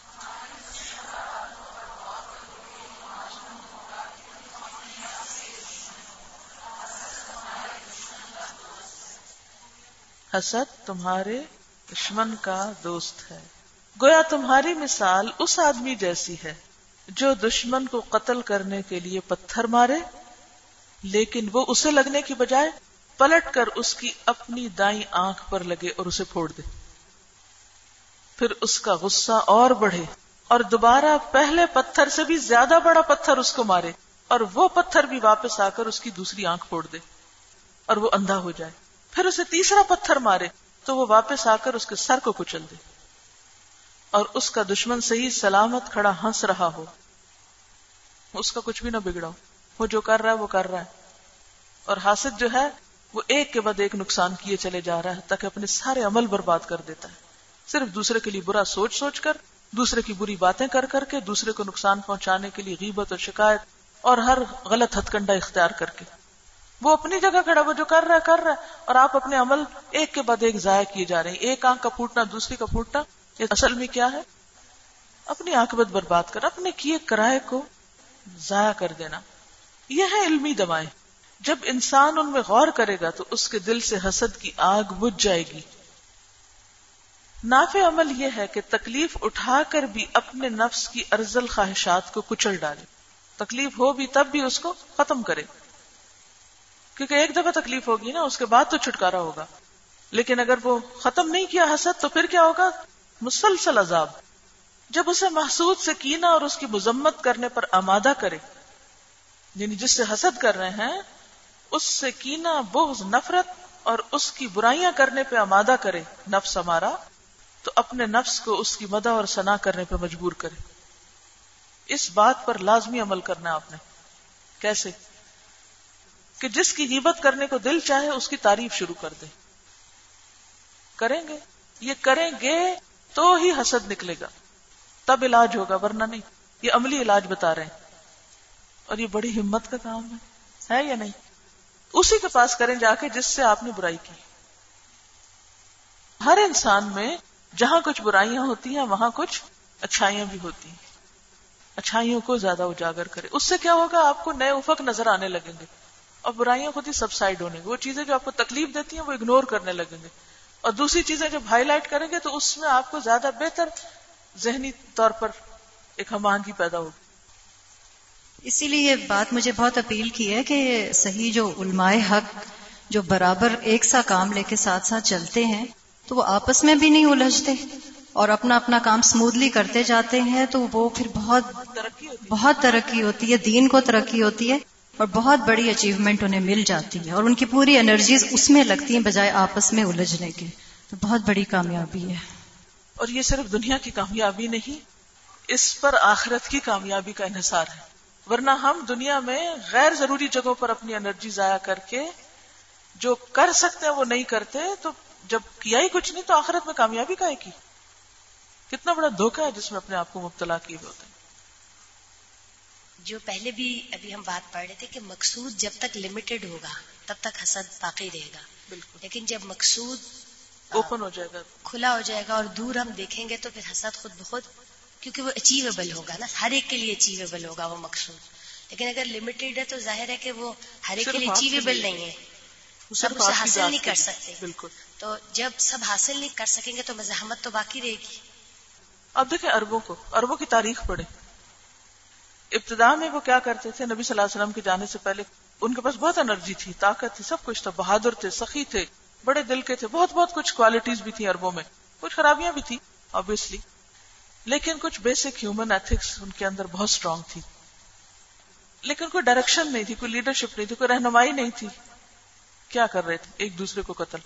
حسد تمہارے دشمن کا دوست ہے. گویا تمہاری مثال اس آدمی جیسی ہے جو دشمن کو قتل کرنے کے لیے پتھر مارے، لیکن وہ اسے لگنے کی بجائے پلٹ کر اس کی اپنی دائیں آنکھ پر لگے اور اسے پھوڑ دے. پھر اس کا غصہ اور بڑھے اور دوبارہ پہلے پتھر سے بھی زیادہ بڑا پتھر اس کو مارے، اور وہ پتھر بھی واپس آ کر اس کی دوسری آنکھ پھوڑ دے اور وہ اندھا ہو جائے. پھر اسے تیسرا پتھر مارے تو وہ واپس آ کر اس کے سر کو کچل دے، اور اس کا دشمن صحیح سلامت کھڑا ہنس رہا ہو، اس کا کچھ بھی نہ بگڑا ہو، وہ جو کر رہا ہے وہ کر رہا ہے. اور حاسد جو ہے وہ ایک کے بعد ایک نقصان کیے چلے جا رہا ہے تاکہ اپنے سارے عمل برباد کر دیتا ہے، صرف دوسرے کے لیے برا سوچ سوچ کر، دوسرے کی بری باتیں کر کر کے، دوسرے کو نقصان پہنچانے کے لیے غیبت اور شکایت اور ہر غلط ہتھ کنڈا اختیار کر کے. وہ اپنی جگہ کھڑا، وہ جو کر رہا ہے کر رہا ہے، اور آپ اپنے عمل ایک کے بعد ایک ضائع کیے جا رہے ہیں. ایک آنکھ کا پھوٹنا دوسری کا پھوٹنا، یہ اصل میں کیا ہے؟ اپنی عاقبت برباد کر، اپنے کیے کرائے کو ضائع کر دینا. یہ ہے علمی دوائیں. جب انسان ان میں غور کرے گا تو اس کے دل سے حسد کی آگ بجھ جائے گی. نافع عمل یہ ہے کہ تکلیف اٹھا کر بھی اپنے نفس کی ارذل خواہشات کو کچل ڈالے. تکلیف ہو بھی تب بھی اس کو ختم کرے، کیونکہ ایک دفعہ تکلیف ہوگی نا، اس کے بعد تو چھٹکارا ہوگا. لیکن اگر وہ ختم نہیں کیا حسد تو پھر کیا ہوگا؟ مسلسل عذاب. جب اسے محسود سے کینہ اور اس کی مذمت کرنے پر آمادہ کرے، یعنی جس سے حسد کر رہے ہیں اس سے کینہ، بغض، نفرت اور اس کی برائیاں کرنے پہ آمادہ کرے نفس ہمارا، تو اپنے نفس کو اس کی مدح اور ثنا کرنے پہ مجبور کرے. اس بات پر لازمی عمل کرنا آپ نے. کیسے؟ کہ جس کی غیبت کرنے کو دل چاہے اس کی تعریف شروع کر دے. کریں گے یہ کریں گے تو ہی حسد نکلے گا، تب علاج ہوگا، ورنہ نہیں. یہ عملی علاج بتا رہے ہیں، اور یہ بڑی ہمت کا کام ہے ہے یا نہیں؟ اسی کے پاس کریں جا کے جس سے آپ نے برائی کی. ہر انسان میں جہاں کچھ برائیاں ہوتی ہیں وہاں کچھ اچھائیاں بھی ہوتی ہیں. اچھائیوں کو زیادہ اجاگر کرے. اس سے کیا ہوگا؟ آپ کو نئے افق نظر آنے لگیں گے اور برائیاں خود ہی سبسائڈ ہونے گی. وہ چیزیں جو آپ کو تکلیف دیتی ہیں وہ اگنور کرنے لگیں گے, اور دوسری چیزیں جب ہائی لائٹ کریں گے تو اس میں آپ کو زیادہ بہتر ذہنی طور پر ایک ہم آہنگی پیدا ہوگی. اسی لیے یہ بات مجھے بہت اپیل کی ہے کہ صحیح جو علماء حق جو برابر ایک سا کام لے کے ساتھ ساتھ چلتے ہیں تو وہ آپس میں بھی نہیں الجھتے اور اپنا اپنا کام سموتھلی کرتے جاتے ہیں, تو وہ پھر بہت ترقی ہوتی ہے. بہت ترقی ہوتی ہے, دین کو ترقی ہوتی ہے اور بہت بڑی اچیومنٹ انہیں مل جاتی ہے, اور ان کی پوری انرجیز اس میں لگتی ہیں بجائے آپس میں الجھنے کے. تو بہت بڑی کامیابی ہے. اور یہ صرف دنیا کی کامیابی نہیں, اس پر آخرت کی کامیابی کا انحصار ہے. ورنہ ہم دنیا میں غیر ضروری جگہوں پر اپنی انرجی ضائع کر کے جو کر سکتے ہیں وہ نہیں کرتے, تو جب کیا ہی کچھ نہیں تو آخرت میں کامیابی کا ہے کی. کتنا بڑا دھوکہ ہے جس میں اپنے آپ کو مبتلا کیے ہوتے ہیں. جو پہلے بھی ابھی ہم بات پڑھ رہے تھے کہ مقصود جب تک لمیٹڈ ہوگا تب تک حسد باقی رہے گا, لیکن جب مقصود اوپن ہو جائے گا, کھلا ہو جائے گا اور دور ہم دیکھیں گے تو پھر حسد خود بخود, کیونکہ وہ اچیویبل ہوگا نا, ہر ایک کے لیے اچیویبل ہوگا وہ مقصود. لیکن اگر لمیٹڈ ہے تو ظاہر ہے کہ وہ ہر ایک کے لیے اچیویبل نہیں ہے, سب اسے حاصل نہیں کر سکتے. بالکل. تو جب سب حاصل نہیں کر سکیں گے تو مزاحمت تو باقی رہے گی. اب دیکھیں عربوں کو, عربوں کی تاریخ پڑھیں. ابتدا میں وہ کیا کرتے تھے؟ نبی صلی اللہ علیہ وسلم کے جانے سے پہلے ان کے پاس بہت انرجی تھی, طاقت تھی, سب کچھ تھا, بہادر تھے, سخی تھے, بڑے دل کے تھے, بہت بہت کچھ کوالٹیز بھی تھی عربوں میں. کچھ خرابیاں بھی تھی obviously, لیکن کچھ بیسک ہیومن ایتھکس ان کے اندر بہت اسٹرانگ تھی. لیکن کوئی ڈائریکشن نہیں تھی, کوئی لیڈرشپ نہیں تھی, کوئی رہنمائی نہیں تھی. کیا کر رہے تھے؟ ایک دوسرے کو قتل,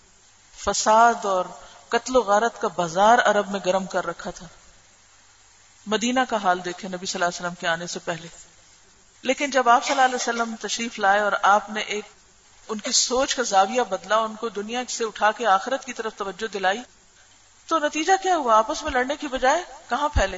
فساد اور قتل و غارت کا بازار عرب میں گرم کر رکھا تھا. مدینہ کا حال دیکھیں نبی صلی اللہ علیہ وسلم کے آنے سے پہلے. لیکن جب آپ صلی اللہ علیہ وسلم تشریف لائے اور آپ نے ایک ان کی سوچ کا زاویہ بدلا, ان کو دنیا سے اٹھا کے آخرت کی طرف توجہ دلائی, تو نتیجہ کیا ہوا؟ آپس میں لڑنے کی بجائے کہاں پھیلے؟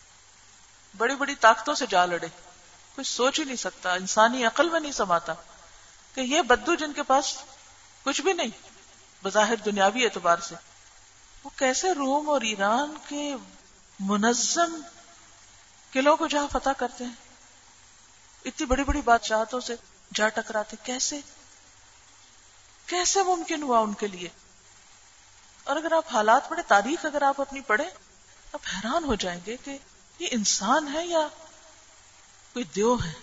بڑی بڑی طاقتوں سے جا لڑے. کوئی سوچ ہی نہیں سکتا, انسانی عقل میں نہیں سماتا کہ یہ بدو جن کے پاس کچھ بھی نہیں بظاہر دنیاوی اعتبار سے, وہ کیسے روم اور ایران کے منظم قلعوں کو جہاں فتح کرتے ہیں, اتنی بڑی بڑی بادشاہتوں سے جا ٹکراتے, کیسے کیسے ممکن ہوا ان کے لیے؟ اور اگر آپ حالات پڑھیں, تاریخ اگر آپ اپنی پڑھیں, آپ حیران ہو جائیں گے کہ یہ انسان ہے یا کوئی دیو ہے.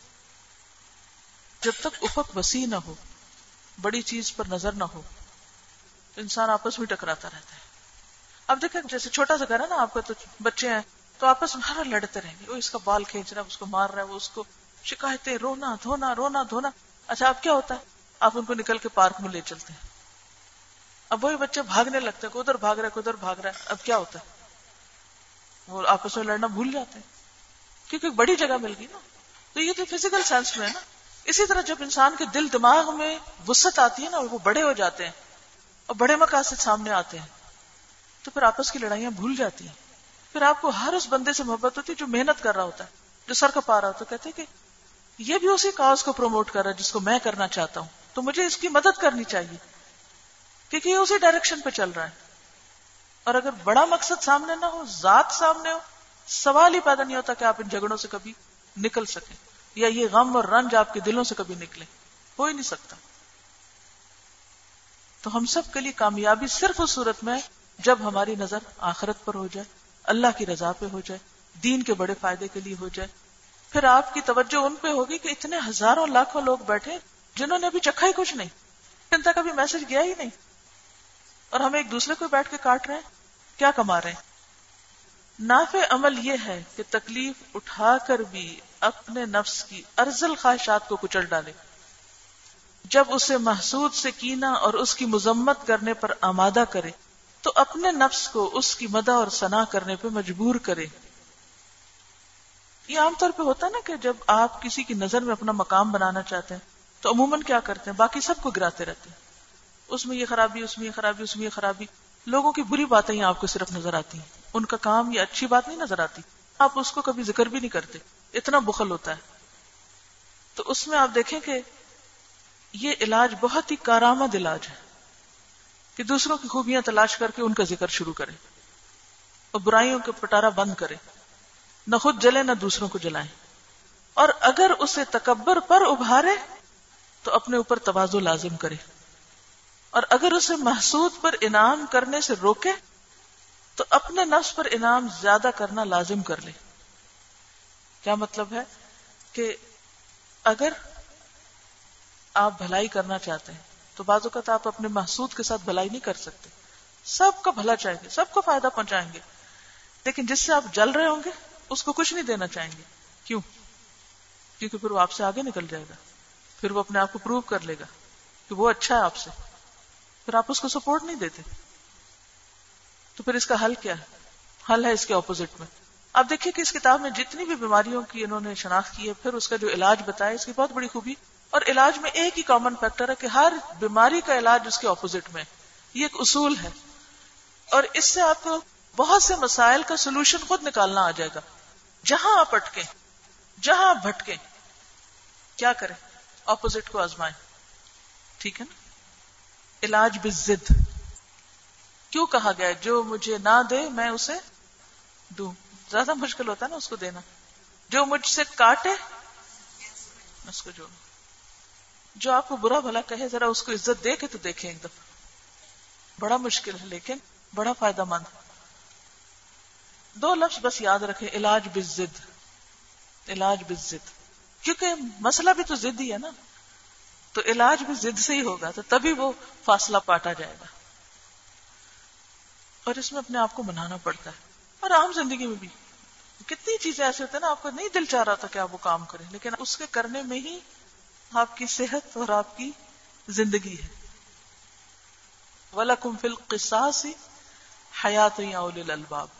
جب تک افق وسیع نہ ہو, بڑی چیز پر نظر نہ ہو, تو انسان آپس میں ٹکراتا رہتا ہے. اب دیکھیں جیسے چھوٹا سا گھر ہے نا آپ کا, تو بچے ہیں تو آپس میں ہر لڑتے رہیں گے, وہ اس کا بال کھینچ رہا ہے, اس کو مار رہا ہے, وہ اس کو شکایتیں, رونا دھونا رونا دھونا. اچھا اب کیا ہوتا ہے؟ آپ ان کو نکل کے پارک میں لے چلتے ہیں, اب وہی بچے بھاگنے لگتے ہیں, کوئی ادھر بھاگ رہا ہے کوئی ادھر بھاگ رہا ہے. اب کیا ہوتا ہے؟ وہ آپس میں لڑنا بھول جاتے ہیں کیونکہ ایک بڑی جگہ مل گئی نا. تو یہ تو فزیکل سینس میں ہے نا. اسی طرح جب انسان کے دل دماغ میں وسعت آتی ہے نا, اور وہ بڑے ہو جاتے ہیں اور بڑے مقاصد سامنے آتے ہیں, تو پھر آپس کی لڑائیاں بھول جاتی ہیں. پھر آپ کو ہر اس بندے سے محبت ہوتی ہے جو محنت کر رہا ہوتا ہے, جو سر کپا رہا ہوتا ہے. کہتے کہ یہ بھی اسی کاز کو پروموٹ کر رہا ہے جس کو میں کرنا چاہتا ہوں, تو مجھے اس کی مدد کرنی چاہیے کیونکہ یہ اسی ڈائریکشن پہ چل رہا ہے. اور اگر بڑا مقصد سامنے نہ ہو, ذات سامنے ہو, سوال ہی پیدا نہیں ہوتا کہ آپ ان جھگڑوں سے کبھی نکل سکیں, یا یہ غم اور رنج آپ کے دلوں سے کبھی نکلے. ہو ہی نہیں سکتا. تو ہم سب کے لیے کامیابی صرف اس صورت میں جب ہماری نظر آخرت پر ہو جائے, اللہ کی رضا پہ ہو جائے, دین کے بڑے فائدے کے لیے ہو جائے. پھر آپ کی توجہ ان پہ ہوگی کہ اتنے ہزاروں لاکھوں لوگ بیٹھے جنہوں نے ابھی چکھا ہی کچھ نہیں, ان تک ابھی میسج گیا ہی نہیں, اور ہم ایک دوسرے کو بیٹھ کے کاٹ رہے ہیں. کیا کما رہے ہیں؟ نافع عمل یہ ہے کہ تکلیف اٹھا کر بھی اپنے نفس کی ارذل خواہشات کو کچل ڈالے. جب اسے محسود سے کینہ اور اس کی مذمت کرنے پر آمادہ کرے تو اپنے نفس کو اس کی مدح اور ثنا کرنے پہ مجبور کرے. یہ عام طور پہ ہوتا ہے نا کہ جب آپ کسی کی نظر میں اپنا مقام بنانا چاہتے ہیں تو عموماً کیا کرتے ہیں؟ باقی سب کو گراتے رہتے ہیں. اس میں یہ خرابی, اس میں یہ خرابی, اس میں یہ خرابی. لوگوں کی بری باتیں آپ کو صرف نظر آتی ہیں, ان کا کام یہ اچھی بات نہیں نظر آتی. آپ اس کو کبھی ذکر بھی نہیں کرتے, اتنا بخل ہوتا ہے. تو اس میں آپ دیکھیں کہ یہ علاج بہت ہی کارآمد علاج ہے کہ دوسروں کی خوبیاں تلاش کر کے ان کا ذکر شروع کرے اور برائیوں کے پٹارا بند کرے. نہ خود جلے نہ دوسروں کو جلائیں، اور اگر اسے تکبر پر ابھارے تو اپنے اوپر تواضع لازم کرے، اور اگر اسے محسود پر انعام کرنے سے روکے تو اپنے نفس پر انعام زیادہ کرنا لازم کر لے۔ کیا مطلب ہے کہ اگر آپ بھلائی کرنا چاہتے ہیں تو بعض اوقات آپ اپنے محسود کے ساتھ بھلائی نہیں کر سکتے، سب کا بھلا چاہیں گے، سب کو فائدہ پہنچائیں گے، لیکن جس سے آپ جل رہے ہوں گے اس کو کچھ نہیں دینا چاہیں گے۔ کیوں؟ کیونکہ پھر وہ آپ سے آگے نکل جائے گا، پھر وہ اپنے آپ کو پروو کر لے گا کہ وہ اچھا ہے آپ سے، پھر آپ اس کو سپورٹ نہیں دیتے۔ تو پھر اس کا حل کیا ہے؟ حل ہے اس کے اپوزٹ میں۔ آپ دیکھیں کہ اس کتاب میں جتنی بھی بیماریوں کی انہوں نے شناخت کی ہے، پھر اس کا جو علاج بتایا، اس کی بہت بڑی خوبی، اور علاج میں ایک ہی کامن فیکٹر ہے کہ ہر بیماری کا علاج اس کے اپوزٹ میں، یہ ایک اصول ہے، اور اس سے آپ کو بہت سے مسائل کا سولوشن خود نکالنا آ جائے گا۔ جہاں آپ اٹکیں، جہاں آپ بھٹکیں، کیا کریں؟ اپوزٹ کو آزمائیں، ٹھیک ہے نا؟ علاج بالضد، کیوں کہا گیا ہے جو مجھے نہ دے میں اسے دوں؟ زیادہ مشکل ہوتا ہے نا اس کو دینا۔ جو مجھ سے کاٹے میں اس کو جوڑوں، جو آپ کو برا بھلا کہے ذرا اس کو عزت دے کے تو دیکھیں ایک دفعہ۔ بڑا مشکل ہے لیکن بڑا فائدہ مند۔ دو لفظ بس یاد رکھیں، علاج بالضد، علاج بالضد، کیونکہ مسئلہ بھی تو ضد ہی ہے نا، تو علاج بھی ضد سے ہی ہوگا، تو تبھی وہ فاصلہ پاٹا جائے گا۔ اور اس میں اپنے آپ کو منانا پڑتا ہے، اور عام زندگی میں بھی کتنی چیزیں ایسے ہوتے ہیں نا، آپ کو نہیں دل چاہ رہا تھا کہ آپ وہ کام کریں، لیکن اس کے کرنے میں ہی آپ کی صحت اور آپ کی زندگی ہے۔ وَلَكُمْ فِي الْقِصَاصِ حَيَاةٌ يَا أُولِي الْأَلْبَابِ۔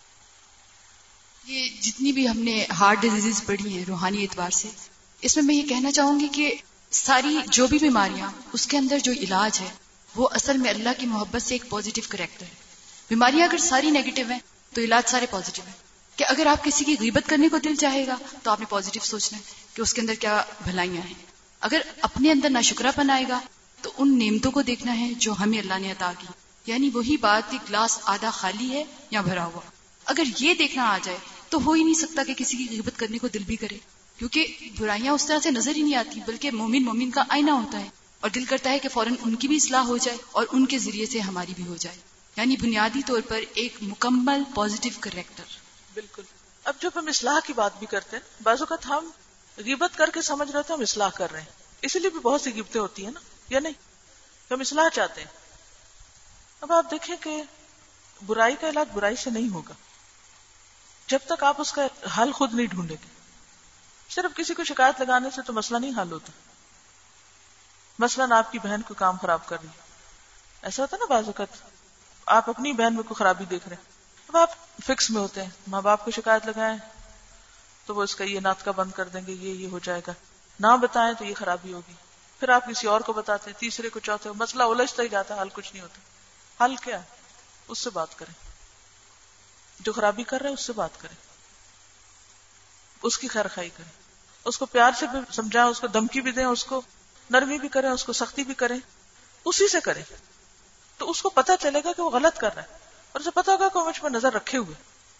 یہ جتنی بھی ہم نے ہارٹ ڈیزیز پڑھی ہیں روحانی اعتبار سے، اس میں میں یہ کہنا چاہوں گی کہ ساری جو بھی بیماریاں، اس کے اندر جو علاج ہے وہ اصل میں اللہ کی محبت سے ایک پازیٹیو کریکٹر ہے۔ بیماریاں اگر ساری نیگیٹو ہیں تو علاج سارے پازیٹیو ہیں، کہ اگر آپ کسی کی غیبت کرنے کو دل چاہے گا تو آپ نے پازیٹیو سوچنا ہے کہ اس کے اندر کیا بھلائیاں ہیں۔ اگر اپنے اندر ناشکرا پن آئے گا تو ان نعمتوں کو دیکھنا ہے جو ہمیں اللہ نے عطا کی، یعنی وہی بات کہ گلاس آدھا خالی ہے یا بھرا ہوا۔ اگر یہ دیکھنا آ جائے تو ہو ہی نہیں سکتا کہ کسی کی غیبت کرنے کو دل بھی کرے، کیونکہ برائیاں اس طرح سے نظر ہی نہیں آتی، بلکہ مومن مومن کا آئینہ ہوتا ہے، اور دل کرتا ہے کہ فوراً ان کی بھی اصلاح ہو جائے اور ان کے ذریعے سے ہماری بھی ہو جائے، یعنی بنیادی طور پر ایک مکمل پازیٹیو کریکٹر۔ بالکل۔ اب جب ہم اصلاح کی بات بھی کرتے ہیں، بعض اوقات ہم غیبت کر کے سمجھ رہے تھے ہم اصلاح کر رہے ہیں، اسی لیے بھی بہت سی غیبتیں ہوتی ہیں نا، یا نہیں؟ ہم اصلاح چاہتے ہیں۔ اب آپ دیکھیں کہ برائی کا علاج برائی سے نہیں ہوگا جب تک آپ اس کا حل خود نہیں ڈھونڈیں گے۔ صرف کسی کو شکایت لگانے سے تو مسئلہ نہیں حل ہوتا۔ مثلاً آپ کی بہن کو کام خراب کر رہی ہے، ایسا ہوتا ہے نا بعض اوقات آپ اپنی بہن میں کوئی خرابی دیکھ رہے ہیں، اب آپ فکس میں ہوتے ہیں، ماں باپ کو شکایت لگائیں تو وہ اس کا یہ ناطقہ بند کر دیں گے، یہ یہ ہو جائے گا، نہ بتائیں تو یہ خرابی ہوگی، پھر آپ کسی اور کو بتاتے ہیں، تیسرے کو، چوتھے کو، مسئلہ الجھتا ہی جاتا ہے، حل کچھ نہیں ہوتا۔ حل کیا ہے؟ اس سے بات کریں، جو خرابی کر رہے ہیں اس سے بات کریں، اس کی خیر خواہی کریں، اس کو پیار سے بھی سمجھائیں، اس کو دھمکی بھی دیں، اس کو نرمی بھی کریں، اس کو سختی بھی کریں، اسی سے کریں، تو اس کو پتہ چلے گا کہ وہ غلط کر رہا ہے، اور اسے پتہ ہوگا کہ وہ مجھ پر نظر رکھے ہوئے۔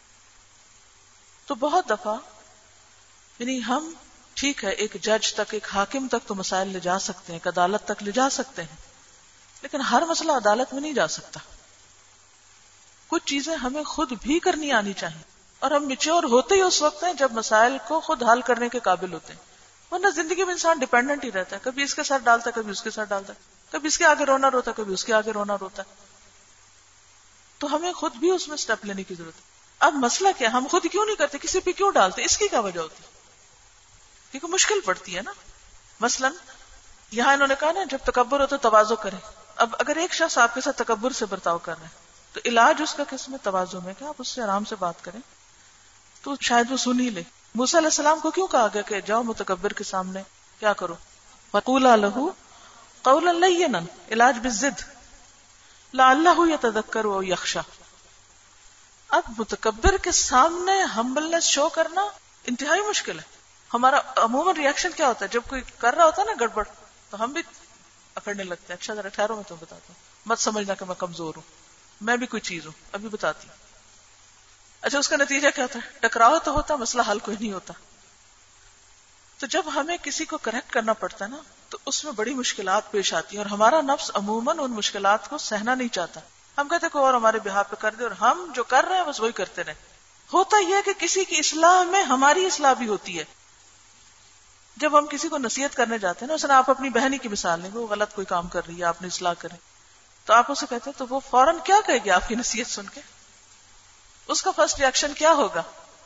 تو بہت دفعہ یعنی ہم ٹھیک ہے ایک جج تک، ایک حاکم تک تو مسائل لے جا سکتے ہیں، ایک عدالت تک لے جا سکتے ہیں، لیکن ہر مسئلہ عدالت میں نہیں جا سکتا۔ کچھ چیزیں ہمیں خود بھی کرنی آنی چاہیے، اور ہم میچور ہوتے ہی اس وقت ہیں جب مسائل کو خود حل کرنے کے قابل ہوتے ہیں، ورنہ زندگی میں انسان ڈیپینڈنٹ ہی رہتا ہے، کبھی اس کے ساتھ ڈالتا ہے، کبھی اس کے ساتھ ڈالتا ہے، کبھی اس کے آگے رونا روتا ہے، کبھی اس کے آگے رونا روتا ہے۔ تو ہمیں خود بھی اس میں سٹیپ لینے کی ضرورت ہے۔ اب مسئلہ کیا، ہم خود کیوں نہیں کرتے، کسی پہ کیوں ڈالتے، اس کی کیا وجہ ہوتی ہے؟ کیونکہ مشکل پڑتی ہے نا۔ مثلا یہاں انہوں نے کہا نا جب تکبر ہو تو تواضع کریں۔ اب اگر ایک شخص آپ کے ساتھ تکبر سے برتاؤ کر رہے ہیں تو علاج اس کا کس میں؟ تواضع میں، کہ آپ اس سے آرام سے بات کریں تو شاید وہ سن ہی لے۔ موسیٰ علیہ السلام کو کیوں کہا گیا کہ جاؤ متکبر کے سامنے کیا کرو؟ وَقُولَا لَهُ قَوْلًا لَيِّنًا، علاج بالضد، لَعَلَّهُ يَتَذَكَّرُ أَوْ يَخْشَىٰ۔ اب متکبر کے سامنے ہمبلنس شو کرنا انتہائی مشکل ہے۔ ہمارا عموماً ریاکشن کیا ہوتا ہے جب کوئی کر رہا ہوتا ہے نا گڑبڑ، تو ہم بھی اکڑنے لگتے ہیں، اچھا ذرا ٹھہرو میں تمہیں بتاتا ہوں، مت سمجھنا کہ میں کمزور ہوں، میں بھی کوئی چیز ہوں، ابھی بتاتی ہوں۔ اچھا اس کا نتیجہ کیا ہوتا ہے؟ ٹکراؤ تو ہوتا، مسئلہ حل کوئی نہیں ہوتا. تو جب ہمیں کسی کو کریکٹ کرنا پڑتا ہے نا تو اس میں بڑی مشکلات پیش آتی ہیں، اور ہمارا نفس عموماً ان مشکلات کو سہنا نہیں چاہتا. ہم کہتے کوئی اور ہمارے بہاف پہ کر دے، اور ہم جو کر رہے ہیں بس وہی کرتے رہے. ہوتا یہ ہے کہ کسی کی اصلاح میں ہماری اصلاح بھی ہوتی ہے. جب ہم کسی کو نصیحت کرنے جاتے ہیں نا، مثلا آپ اپنی بہنی کی مثال لیں، وہ غلط کوئی کام کر رہی ہے، آپ نے اصلاح کریں، تو آپ اسے کہتے ہیں تو وہ فوراً کیا کہے گی آپ کی نصیحت سن کے؟ اس کا فرسٹ ری ایکشن کیا ہوگا؟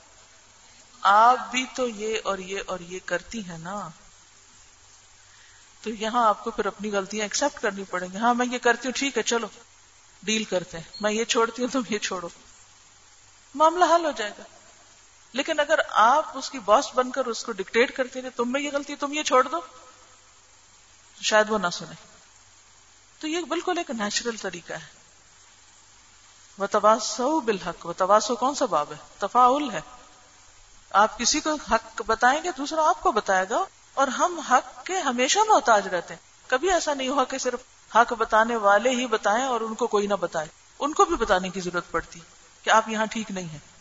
آپ بھی تو یہ اور یہ اور یہ کرتی ہیں نا. تو یہاں آپ کو پھر اپنی غلطیاں ایکسپٹ کرنی پڑیں گی. ہاں میں یہ کرتی ہوں، ٹھیک ہے چلو ڈیل کرتے ہیں، میں یہ چھوڑتی ہوں تم یہ چھوڑو، معاملہ حل ہو جائے گا. لیکن اگر آپ اس کی باس بن کر اس کو ڈکٹیٹ کرتے رہے، تم میں یہ غلطی تم یہ چھوڑ دو، تو شاید وہ نہ سنے. تو یہ بالکل ایک نیچرل طریقہ ہے. وتواصوا بالحق، وتواصوا کون سا باب ہے؟ تفاعل ہے. آپ کسی کو حق بتائیں گے، دوسرا آپ کو بتائے گا، اور ہم حق کے ہمیشہ محتاج رہتے ہیں. کبھی ایسا نہیں ہوا کہ صرف حق بتانے والے ہی بتائیں اور ان کو کوئی نہ بتائے. ان کو بھی بتانے کی ضرورت پڑتی کہ آپ یہاں ٹھیک نہیں ہیں.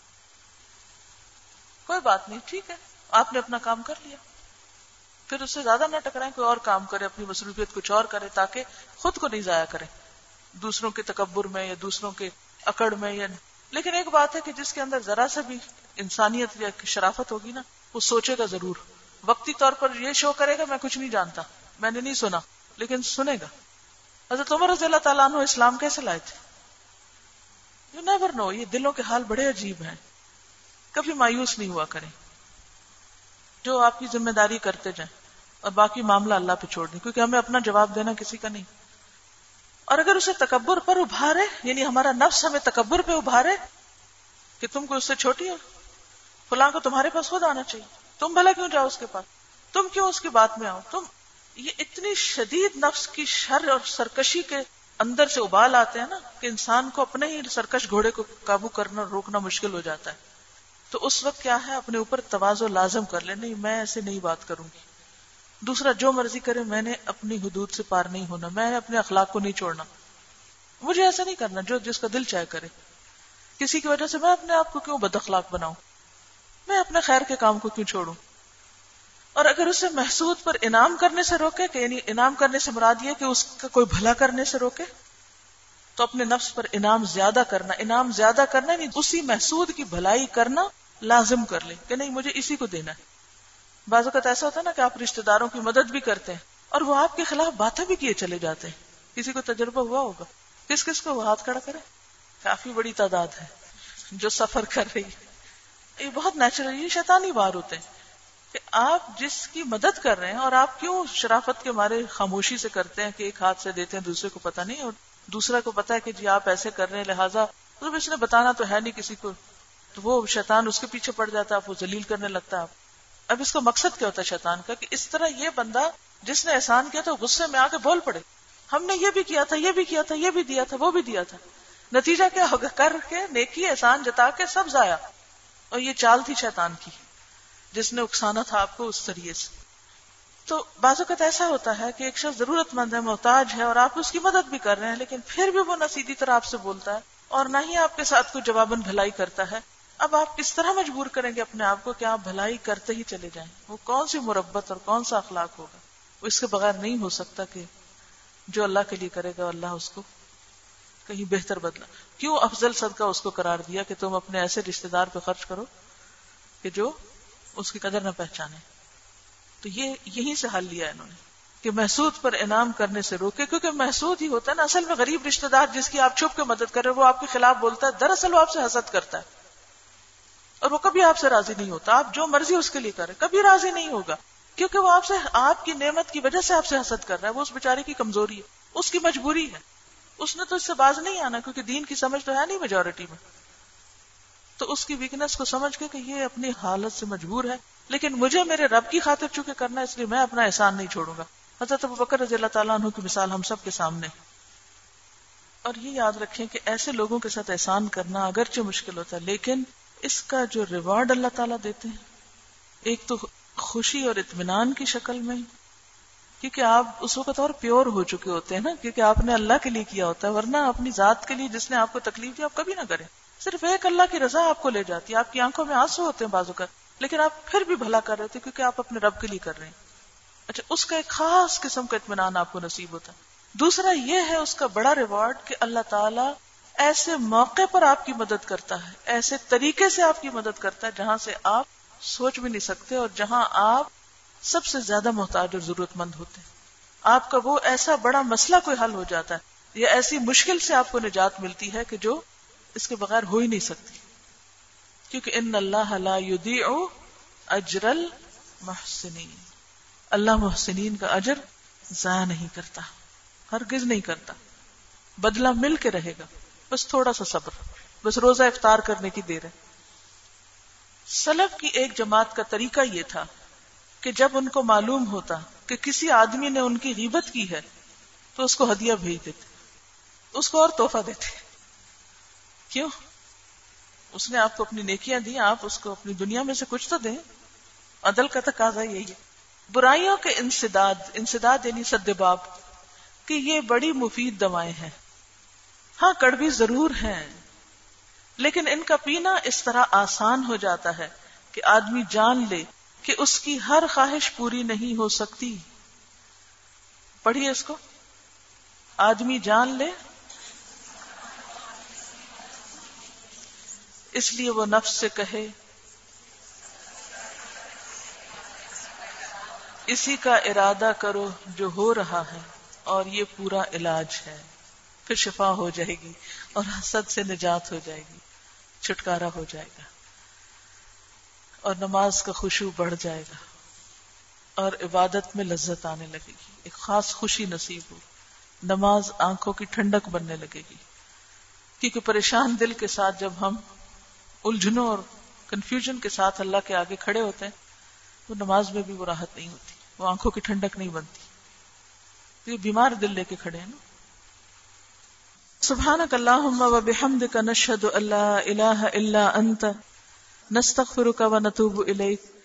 کوئی بات نہیں، ٹھیک ہے، آپ نے اپنا کام کر لیا، پھر اس سے زیادہ نہ ٹکرائیں، کوئی اور کام کرے، اپنی مصروفیت کچھ اور کرے، تاکہ خود کو نہیں ضائع کریں دوسروں کے تکبر میں یا دوسروں کے اکڑ میں. یا لیکن ایک بات ہے کہ جس کے اندر ذرا سا بھی انسانیت یا شرافت ہوگی نا، وہ سوچے گا ضرور. وقتی طور پر یہ شو کرے گا میں کچھ نہیں جانتا، میں نے نہیں سنا، لیکن سنے گا. حضرت عمر رضی اللہ تعالیٰ عنہ اسلام کیسے لائے تھے؟ You never know. یہ دلوں کے حال بڑے عجیب ہیں. کبھی مایوس نہیں ہوا کریں، جو آپ کی ذمہ داری کرتے جائیں، اور باقی معاملہ اللہ پہ چھوڑ دیں، کیونکہ ہمیں اپنا جواب دینا کسی کا نہیں. اور اگر اسے تکبر پر ابھارے، یعنی ہمارا نفس ہمیں تکبر پہ ابھارے کہ تم کو اس سے چھوٹی ہو، فلاں کو تمہارے پاس خود آنا چاہیے، تم بھلا کیوں جاؤ اس کے پاس، تم کیوں اس کی بات میں آؤ، تم. یہ اتنی شدید نفس کی شر اور سرکشی کے اندر سے ابال آتے ہیں نا کہ انسان کو اپنے ہی سرکش گھوڑے کو قابو کرنا روکنا مشکل ہو جاتا ہے. تو اس وقت کیا ہے، اپنے اوپر تواضع لازم کر لے، نہیں میں ایسے نہیں بات کروں گی. دوسرا جو مرضی کرے، میں نے اپنی حدود سے پار نہیں ہونا، میں نے اپنے اخلاق کو نہیں چھوڑنا، مجھے ایسا نہیں کرنا جو جس کا دل چاہے کرے. کسی کی وجہ سے میں اپنے آپ کو کیوں بد اخلاق بناؤں، میں اپنے خیر کے کام کو کیوں چھوڑوں. اور اگر اسے محسود پر انعام کرنے سے روکے، کہ یعنی انعام کرنے سے مراد یہ کہ اس کا کوئی بھلا کرنے سے روکے، تو اپنے نفس پر انعام زیادہ کرنا، انعام زیادہ کرنا یعنی اسی محسود کی بھلائی کرنا لازم کر لے کہ نہیں مجھے اسی کو دینا ہے. بعض اوقات ایسا ہوتا ہے نا کہ آپ رشتہ داروں کی مدد بھی کرتے ہیں اور وہ آپ کے خلاف باتیں بھی کیے چلے جاتے ہیں. کسی کو تجربہ ہوا ہوگا، کس کس کو وہ ہاتھ کھڑا کرے؟ کافی بڑی تعداد ہے جو سفر کر رہی ہے. یہ بہت نیچرل، یہ شیطانی وار ہوتے ہیں کہ آپ جس کی مدد کر رہے ہیں، اور آپ کیوں شرافت کے مارے خاموشی سے کرتے ہیں کہ ایک ہاتھ سے دیتے ہیں دوسرے کو پتہ نہیں، اور دوسرا کو پتا ہے کہ جی آپ ایسے کر رہے ہیں، لہٰذا مطلب اس نے بتانا تو ہے نہیں کسی کو، تو وہ شیطان اس کے پیچھے پڑ جاتا ہے، آپ وہ ذلیل کرنے لگتا ہے. اب اس کا مقصد کیا ہوتا ہے شیطان کا؟ کہ اس طرح یہ بندہ جس نے احسان کیا تو غصے میں آ کے بول پڑے، ہم نے یہ بھی کیا تھا، یہ بھی کیا تھا، یہ بھی دیا تھا، وہ بھی دیا تھا. نتیجہ کیا ہوگا؟ کر کے نیکی احسان جتا کے سب ضائع. اور یہ چال تھی شیطان کی جس نے اکسانا تھا آپ کو اس ذریعے سے. تو بعض اوقات ایسا ہوتا ہے کہ ایک شخص ضرورت مند ہے، محتاج ہے، اور آپ اس کی مدد بھی کر رہے ہیں، لیکن پھر بھی وہ نہ سیدھی طرح آپ سے بولتا ہے اور نہ ہی آپ کے ساتھ کوئی جواباً بھلائی کرتا ہے. اب آپ کس طرح مجبور کریں گے اپنے آپ کو کہ آپ بھلائی کرتے ہی چلے جائیں؟ وہ کون سی مربت اور کون سا اخلاق ہوگا؟ وہ اس کے بغیر نہیں ہو سکتا کہ جو اللہ کے لیے کرے گا اللہ اس کو کہیں بہتر بدلا. کیوں افضل صدقہ اس کو قرار دیا کہ تم اپنے ایسے رشتہ دار پہ خرچ کرو کہ جو اس کی قدر نہ پہچانے. تو یہ یہیں سے حل لیا انہوں نے کہ محسود پر انعام کرنے سے روکے، کیونکہ محسود ہی ہوتا ہے نا اصل میں. غریب رشتہ دار جس کی آپ چھپ کے مدد کر رہے وہ آپ کے خلاف بولتا ہے، دراصل وہ آپ سے حسد کرتا ہے اور وہ کبھی آپ سے راضی نہیں ہوتا. آپ جو مرضی اس کے لیے کریں کبھی راضی نہیں ہوگا، کیونکہ وہ آپ سے آپ کی نعمت کی وجہ سے آپ سے حسد کر رہا ہے. وہ اس بیچارے کی کمزوری ہے، اس کی مجبوری ہے، اس نے تو اس سے باز نہیں آنا کیونکہ دین کی سمجھ تو ہے نہیں میجورٹی میں. تو اس کی ویکنس کو سمجھ کے کہ یہ اپنی حالت سے مجبور ہے، لیکن مجھے میرے رب کی خاطر چونکہ کرنا ہے اس لیے میں اپنا احسان نہیں چھوڑوں گا. حضرت ابوبکر رضی اللہ تعالیٰ عنہ کی مثال ہم سب کے سامنے. اور یہ یاد رکھیں کہ ایسے لوگوں کے ساتھ احسان کرنا اگرچہ مشکل ہوتا ہے، لیکن اس کا جو ریوارڈ اللہ تعالیٰ دیتے ہیں ایک تو خوشی اور اطمینان کی شکل میں، کیونکہ آپ اس وقت اور پیور ہو چکے ہوتے ہیں نا، کیونکہ آپ نے اللہ کے لیے کیا ہوتا ہے، ورنہ اپنی ذات کے لیے جس نے آپ کو تکلیف دی آپ کبھی نہ کریں. صرف ایک اللہ کی رضا آپ کو لے جاتی ہے. آپ کی آنکھوں میں آنسو ہوتے ہیں بازو کا، لیکن آپ پھر بھی بھلا کر رہے تھے کیونکہ آپ اپنے رب کے لیے کر رہے ہیں. اچھا، اس کا ایک خاص قسم کا اطمینان آپ کو نصیب ہوتا ہے. دوسرا یہ ہے اس کا بڑا ریوارڈ کہ اللہ تعالیٰ ایسے موقع پر آپ کی مدد کرتا ہے، ایسے طریقے سے آپ کی مدد کرتا ہے جہاں سے آپ سوچ بھی نہیں سکتے، اور جہاں آپ سب سے زیادہ محتاج اور ضرورت مند ہوتے ہیں. آپ کا وہ ایسا بڑا مسئلہ کوئی حل ہو جاتا ہے، یا ایسی مشکل سے آپ کو نجات ملتی ہے کہ جو اس کے بغیر ہو ہی نہیں سکتی. کیونکہ ان اللہ لا یضیع اجر المحسنین، اللہ محسنین کا اجر ضائع نہیں کرتا، ہرگز نہیں کرتا. بدلہ مل کے رہے گا، بس تھوڑا سا صبر، بس روزہ افطار کرنے کی دیر ہے. سلف کی ایک جماعت کا طریقہ یہ تھا کہ جب ان کو معلوم ہوتا کہ کسی آدمی نے ان کی غیبت کی ہے تو اس کو ہدیہ بھیج دیتے، اس کو اور تحفہ دیتے. کیوں؟ اس نے آپ کو اپنی نیکیاں دی، آپ اس کو اپنی دنیا میں سے کچھ تو دیں. عدل کا تقاضا یہی ہے. برائیوں کے انسداد، انسداد یعنی سد باب، کہ یہ بڑی مفید دوائیں ہیں. ہاں کڑوی ضرور ہیں، لیکن ان کا پینا اس طرح آسان ہو جاتا ہے کہ آدمی جان لے کہ اس کی ہر خواہش پوری نہیں ہو سکتی. پڑھیے اس کو. آدمی جان لے اس لیے وہ نفس سے کہے اسی کا ارادہ کرو جو ہو رہا ہے، اور یہ پورا علاج ہے. پھر شفا ہو جائے گی اور حسد سے نجات ہو جائے گی، چھٹکارا ہو جائے گا، اور نماز کا خشوع بڑھ جائے گا، اور عبادت میں لذت آنے لگے گی. ایک خاص خوشی نصیب ہو. نماز آنکھوں کی ٹھنڈک بننے لگے گی. کیونکہ پریشان دل کے ساتھ جب ہم الجھنوں اور کنفیوژن کے ساتھ اللہ کے آگے کھڑے ہوتے ہیں تو نماز میں بھی وہ راحت نہیں ہوتی، وہ آنکھوں کی ٹھنڈک نہیں بنتی. یہ بیمار دل لے کے کھڑے ہیں نا. سبحانک اللہم و بحمدک نشہد ان لا الہ الا انت نستغفرک و نتوب الیک.